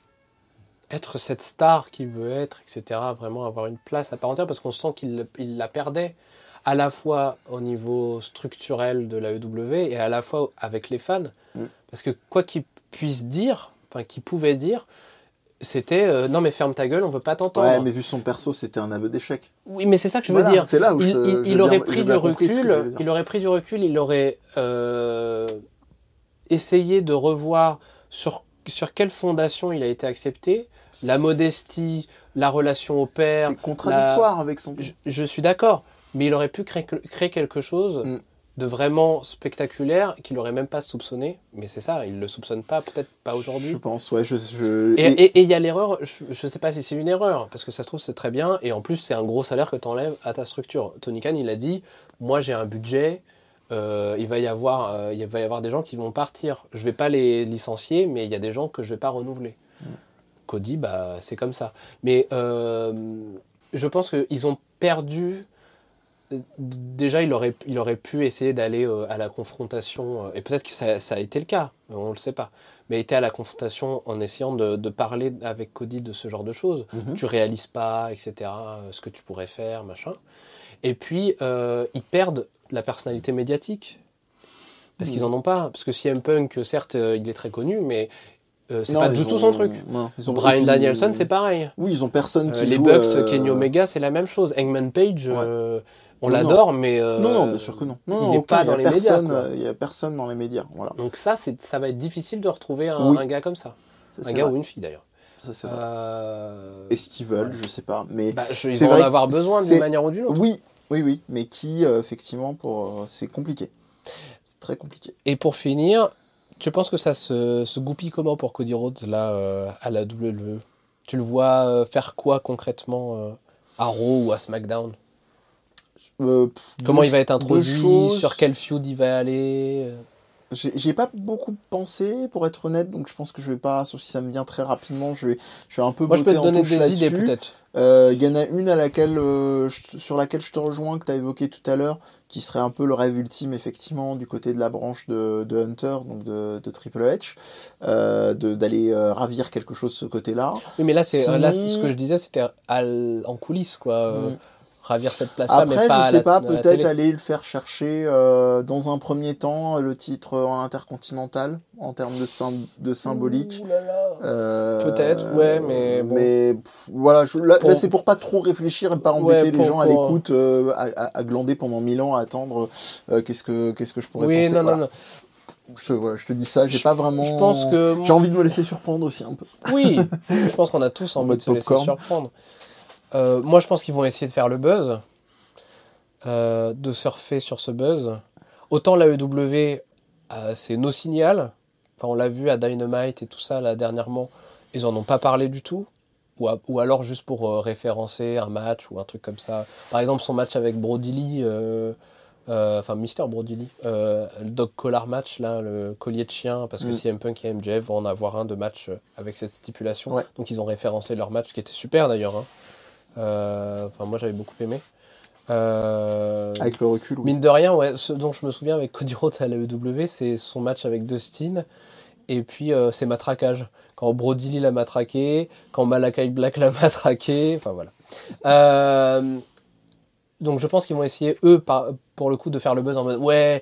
être cette star qu'il veut être, et cetera, vraiment avoir une place à part entière, parce qu'on sent qu'il il la perdait, à la fois au niveau structurel de la E W et à la fois avec les fans. Mm. Parce que quoi qu'il puisse dire, enfin qu'il pouvait dire, c'était euh, non mais ferme ta gueule, on veut pas t'entendre. ouais, mais vu son perso, c'était un aveu d'échec. Oui, mais c'est ça que je veux Voilà, dire. c'est là où Il, je- il- j'ai il bien- aurait j'ai pris du bien compris ce que je recul, voulais dire. il aurait pris du recul, il aurait euh, essayé de revoir sur, sur quelle fondation il a été accepté, la modestie, la relation au père. C'est contradictoire avec son... Je, je suis d'accord, mais il aurait pu créer, créer quelque chose Mm. de vraiment spectaculaire qu'il n'aurait même pas soupçonné. Mais c'est ça, il ne le soupçonne pas, peut-être pas aujourd'hui. Je pense, ouais, je... je- Et et- et- et il y a l'erreur, je ne sais pas si c'est une erreur, parce que ça se trouve c'est très bien, et en plus c'est un gros salaire que tu enlèves à ta structure. Tony Khan, il a dit, moi j'ai un budget, euh, il, va y avoir, euh, il va y avoir des gens qui vont partir. Je ne vais pas les licencier, mais il y a des gens que je ne vais pas renouveler. Cody, bah, c'est comme ça. Mais euh, je pense qu'ils ont perdu. Déjà, il aurait, il aurait pu essayer d'aller euh, à la confrontation, euh, et peut-être que ça, ça a été le cas, on ne le sait pas, mais été à la confrontation en essayant de, de parler avec Cody de ce genre de choses. Mhm. Tu réalises pas, et cetera, ce que tu pourrais faire, machin. Et puis, euh, ils perdent la personnalité médiatique, parce Mhm. qu'ils en ont pas. Parce que C M Punk, certes, euh, il est très connu, mais euh, c'est Non, pas ils du tout ont- son truc. non, ils ont- Brian ils- Danielson, c'est pareil. Oui, ils ont personne qui Euh, les joue, Bucks, euh, Kenny Omega, c'est la même chose. Hangman Page, Ouais. euh, on Non, l'adore, mais euh, Non, non, bien sûr que non. Non, il non, n'est aucun, pas il y a dans les personne, médias. quoi. euh, Il y a personne dans les médias, voilà. Donc ça, c'est, ça va être difficile de retrouver un, Oui. un gars comme ça. Ça, Un c'est gars vrai. ou une fille d'ailleurs. Ça, c'est vrai. Euh... Est-ce qu'ils veulent, ouais. je sais pas, mais Bah, je- ils c'est vont en vrai avoir que besoin c'est- d'une manière ou d'une autre. oui, oui, oui, mais qui, euh, effectivement, pour, euh, c'est compliqué. C'est très compliqué. Et pour finir, tu penses que ça se, se goupille comment pour Cody Rhodes là euh, à la W W E? Tu le vois euh, faire quoi concrètement euh, à Raw ou à SmackDown? Euh, pff, Comment deux- il va être deux introduit? choses. Sur quel feud il va aller? J'ai j'ai pas beaucoup pensé, pour être honnête, donc je pense que je vais pas, sauf si ça me vient très rapidement, je vais, je vais un peu Moi, je peux botter te en donner touche des idées là-dessus. peut-être. Euh, Il y en a une à laquelle, euh, je- sur laquelle je te rejoins, que tu as évoqué tout à l'heure, qui serait un peu le rêve ultime, effectivement, du côté de la branche de, de Hunter, donc de, de Triple H, euh, de- d'aller euh, ravir quelque chose de ce côté-là. Oui, mais là, c'est Sinon- là, c'est ce que je disais, c'était à l- en coulisses, quoi. euh, Mm. Ravir cette place-là, mais Après, pas je à sais la, pas, à la peut-être télé. aller le faire chercher euh, dans un premier temps le titre en intercontinental en termes de, sym- de symbolique. Ouh là là. Euh, Peut-être, ouais, mais bon. mais pff, voilà, je- là, Pour- là, c'est pour pas trop réfléchir et pas embêter Ouais, les pour- gens à pour- l'écoute, euh, à, à- à glander pendant mille ans, à attendre euh, qu'est-ce que qu'est-ce que je pourrais Oui, penser. non, Voilà. non, non. Je, te- voilà, je te dis ça, j'ai Je- pas vraiment. Je pense que. J'ai envie de me laisser surprendre aussi un peu. Oui, je pense qu'on a tous En envie mode de se laisser popcorn. surprendre. Euh, moi, je pense qu'ils vont essayer de faire le buzz, euh, de surfer sur ce buzz. Autant la E W, euh, c'est no signal. Enfin, on l'a vu à Dynamite et tout ça, là, dernièrement. Ils en ont pas parlé du tout. Ou, à- ou alors juste pour euh, référencer un match ou un truc comme ça. Par exemple, son match avec Brody Lee, euh, euh, enfin Mister Brody Lee, euh, le dog collar match, là, le collier de chien, parce que Mm. C M Punk et M J F vont en avoir un de match euh, avec cette stipulation. Ouais. Donc ils ont référencé leur match, qui était super d'ailleurs. hein. Euh, Enfin, moi j'avais beaucoup aimé. Euh, Avec le recul, oui. Mine de rien, ouais, ce dont je me souviens avec Cody Rhodes à la E W, c'est son match avec Dustin et puis euh, ses matraquages. Quand Brody Lee l'a matraqué, quand Malakai Black l'a matraqué, enfin voilà. Euh, donc je pense qu'ils vont essayer, eux, par, pour le coup, de faire le buzz en mode ouais,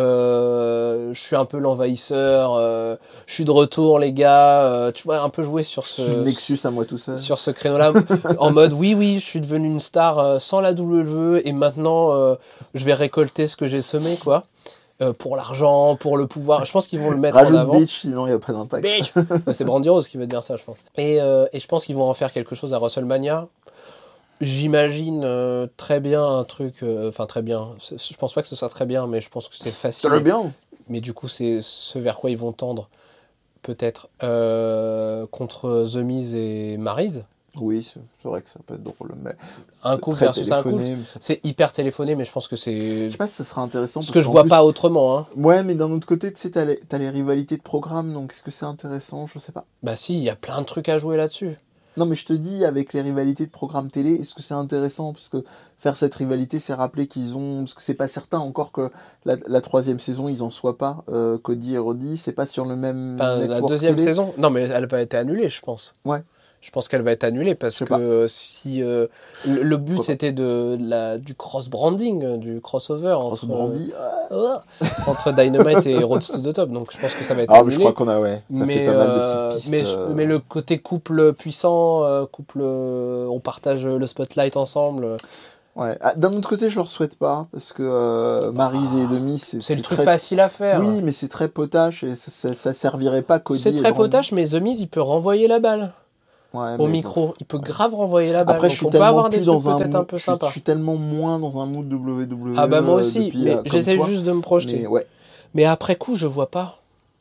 euh, je suis un peu l'envahisseur, euh, je suis de retour, les gars. euh, tu vois, un peu jouer sur Je suis le ce, Nexus à moi tout seul. sur ce créneau-là, en mode oui, oui, je suis devenu une star euh, sans la W W E et maintenant euh, je vais récolter ce que j'ai semé, quoi. Euh, pour l'argent, pour le pouvoir. Je pense qu'ils vont le mettre en Rajoute avant. bitch, sinon il n'y a pas d'impact. Bitch. Ouais, c'est Brandy Rose qui va dire ça, je pense. Et, euh, et je pense qu'ils vont en faire quelque chose à WrestleMania. J'imagine euh, très bien un truc. euh, Enfin, très bien. C'est- Je pense pas que ce soit très bien, mais je pense que c'est facile. Très bien. Mais du coup, c'est ce vers quoi ils vont tendre, peut-être. Euh, contre The Miz et Maryse. Oui, c'est c'est vrai que ça peut être drôle, mais Un couple très versus un couple. téléphoné, mais ça- C'est hyper téléphoné, mais je pense que c'est. Je sais pas si ça serait intéressant. Ce parce que je qu'en vois plus- pas autrement, hein. Ouais, mais d'un autre côté, tu sais, t'as les, t'as les rivalités de programme, donc est-ce que c'est intéressant? Je sais pas. Bah si, il y a plein de trucs à jouer là-dessus. Non, mais je te dis, avec les rivalités de programme télé, est-ce que c'est intéressant? Parce que faire cette rivalité, c'est rappeler qu'ils ont. Parce que c'est pas certain encore que la, la troisième saison, ils en soient pas. Euh, Cody et Roddy, c'est pas sur le même. Enfin, la network deuxième télé. saison. Non, mais elle n'a pas été annulée, je pense. Ouais. Je pense qu'elle va être annulée parce Je sais que pas. euh, si euh, le, le but Pourquoi pas. c'était de la du cross branding, euh, du crossover Cross entre Brandy. euh, entre Dynamite et Road to the Top. Donc je pense que ça va être Ah, mais annulé. je crois qu'on a, ouais. Ça mais, fait pas mal de euh, petites pistes. mais, je- euh, mais le côté couple puissant, euh, couple, euh, on partage le spotlight ensemble. euh, Ouais. Ah, d'un autre côté, je leur souhaite pas, parce que euh, Maryse et Demi, c'est. C'est le truc très... facile à faire. Oui, mais c'est très potache et ça, ça, ça servirait pas Cody. C'est et très Brandy. potache, mais The Miz il peut renvoyer la balle Ouais, au mais micro. Il peut grave renvoyer la balle. Après, Donc je suis on peut tellement avoir des plus trucs dans un peut-être mood- un peu je suis- sympas. Je suis tellement moins dans un mood W W E. Ah bah moi euh, aussi, depuis, mais euh, comme j'essaie toi. juste de me projeter. Mais ouais, Mais après coup, je vois pas.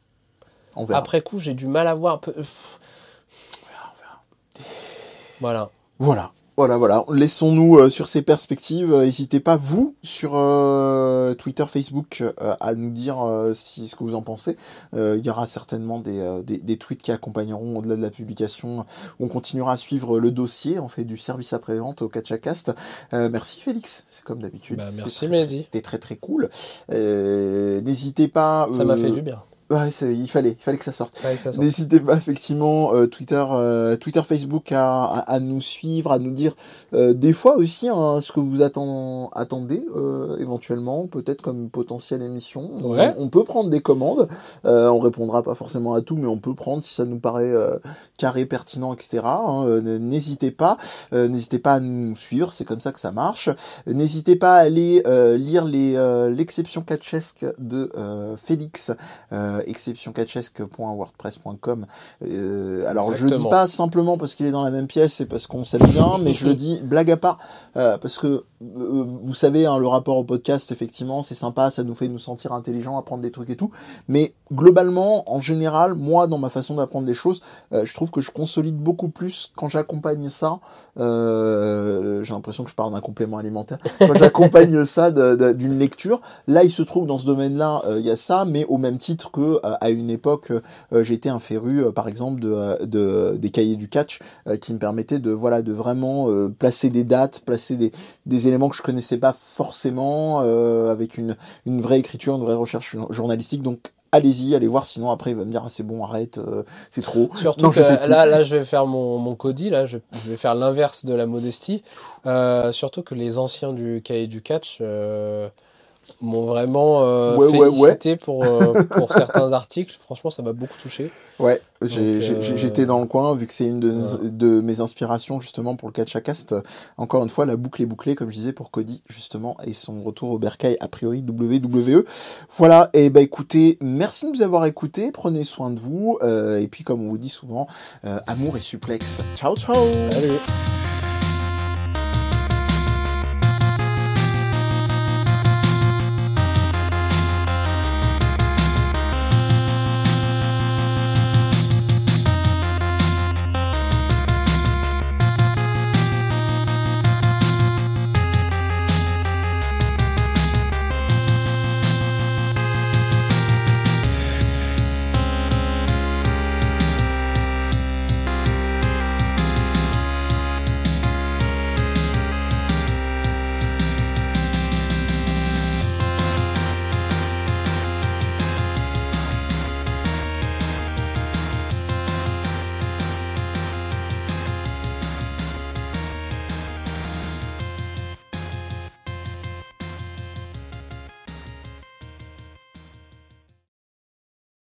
on verra. Après coup, j'ai du mal à voir. un peu- Pff. Voilà. Voilà. Voilà, voilà. Laissons-nous euh, sur ces perspectives. Euh, N'hésitez pas, vous, sur euh, Twitter, Facebook, euh, à nous dire euh, si, ce que vous en pensez. Euh, il y aura certainement des, euh, des, des tweets qui accompagneront au-delà de la publication. On continuera à suivre le dossier. On fait du service après-vente au KatchaCast. Euh, merci Félix, c'est comme d'habitude. Bah, C'était merci, très, Mehdi. très- C'était très très cool. Euh, N'hésitez pas... Ça m'a euh, fait du bien. Ouais, c'est- il fallait, il fallait que ça sorte. Ouais, ça sent. N'hésitez pas effectivement euh, Twitter, euh, Twitter, Facebook à, à, à nous suivre, à nous dire euh, des fois aussi hein, ce que vous attend, attendez euh, éventuellement, peut-être comme potentielle émission. On- Ouais. On, peut prendre des commandes, euh, on répondra pas forcément à tout, mais on peut prendre si ça nous paraît euh, carré, pertinent, et cetera. Hein, euh, n'hésitez pas, euh, n'hésitez pas à nous suivre, c'est comme ça que ça marche. N'hésitez pas à aller euh, lire les euh, l'exception catchesque de euh, Félix. Euh, exception catchesque point wordpress point com. Euh, alors je le dis Exactement. pas simplement parce qu'il est dans la même pièce et parce qu'on s'aime bien, mais je le dis blague à part euh, parce que euh, vous savez hein, le rapport au podcast effectivement c'est sympa, ça nous fait nous sentir intelligents, apprendre des trucs et tout, mais globalement en général moi dans ma façon d'apprendre des choses euh, je trouve que je consolide beaucoup plus quand j'accompagne ça euh, j'ai l'impression que je parle d'un complément alimentaire quand j'accompagne ça de- de- d'une lecture. Là il se trouve dans ce domaine là il y a ça, mais au même titre que euh, à une époque euh, j'étais un féru euh, par exemple de, euh, de des cahiers du catch euh, qui me permettaient de voilà de vraiment euh, placer des dates, placer des, des éléments que je connaissais pas forcément euh, avec une une vraie écriture, une vraie recherche journalistique. Donc allez-y, allez voir, sinon après il va me dire ah, c'est bon, arrête, euh, c'est trop. Surtout Non, que je t'écoute. là, là, je vais faire mon, mon Cody, là, je, je vais faire l'inverse de la modestie. Euh, surtout que les anciens du cahier du catch euh, m'ont vraiment euh, Ouais, ouais, félicité pour, euh, pour certains articles. Franchement, ça m'a beaucoup touché. Ouais, j'ai- Donc, j'ai- euh, j'étais dans le coin, vu que c'est une de, voilà. de mes inspirations justement pour le KatchaCast. Encore une fois, la boucle est bouclée, comme je disais, pour Cody, justement, et son retour au bercail, a priori W W E. Voilà, et bah écoutez, merci de nous avoir écoutés, prenez soin de vous, euh, et puis comme on vous dit souvent, euh, amour et suplex. Ciao, ciao. Salut.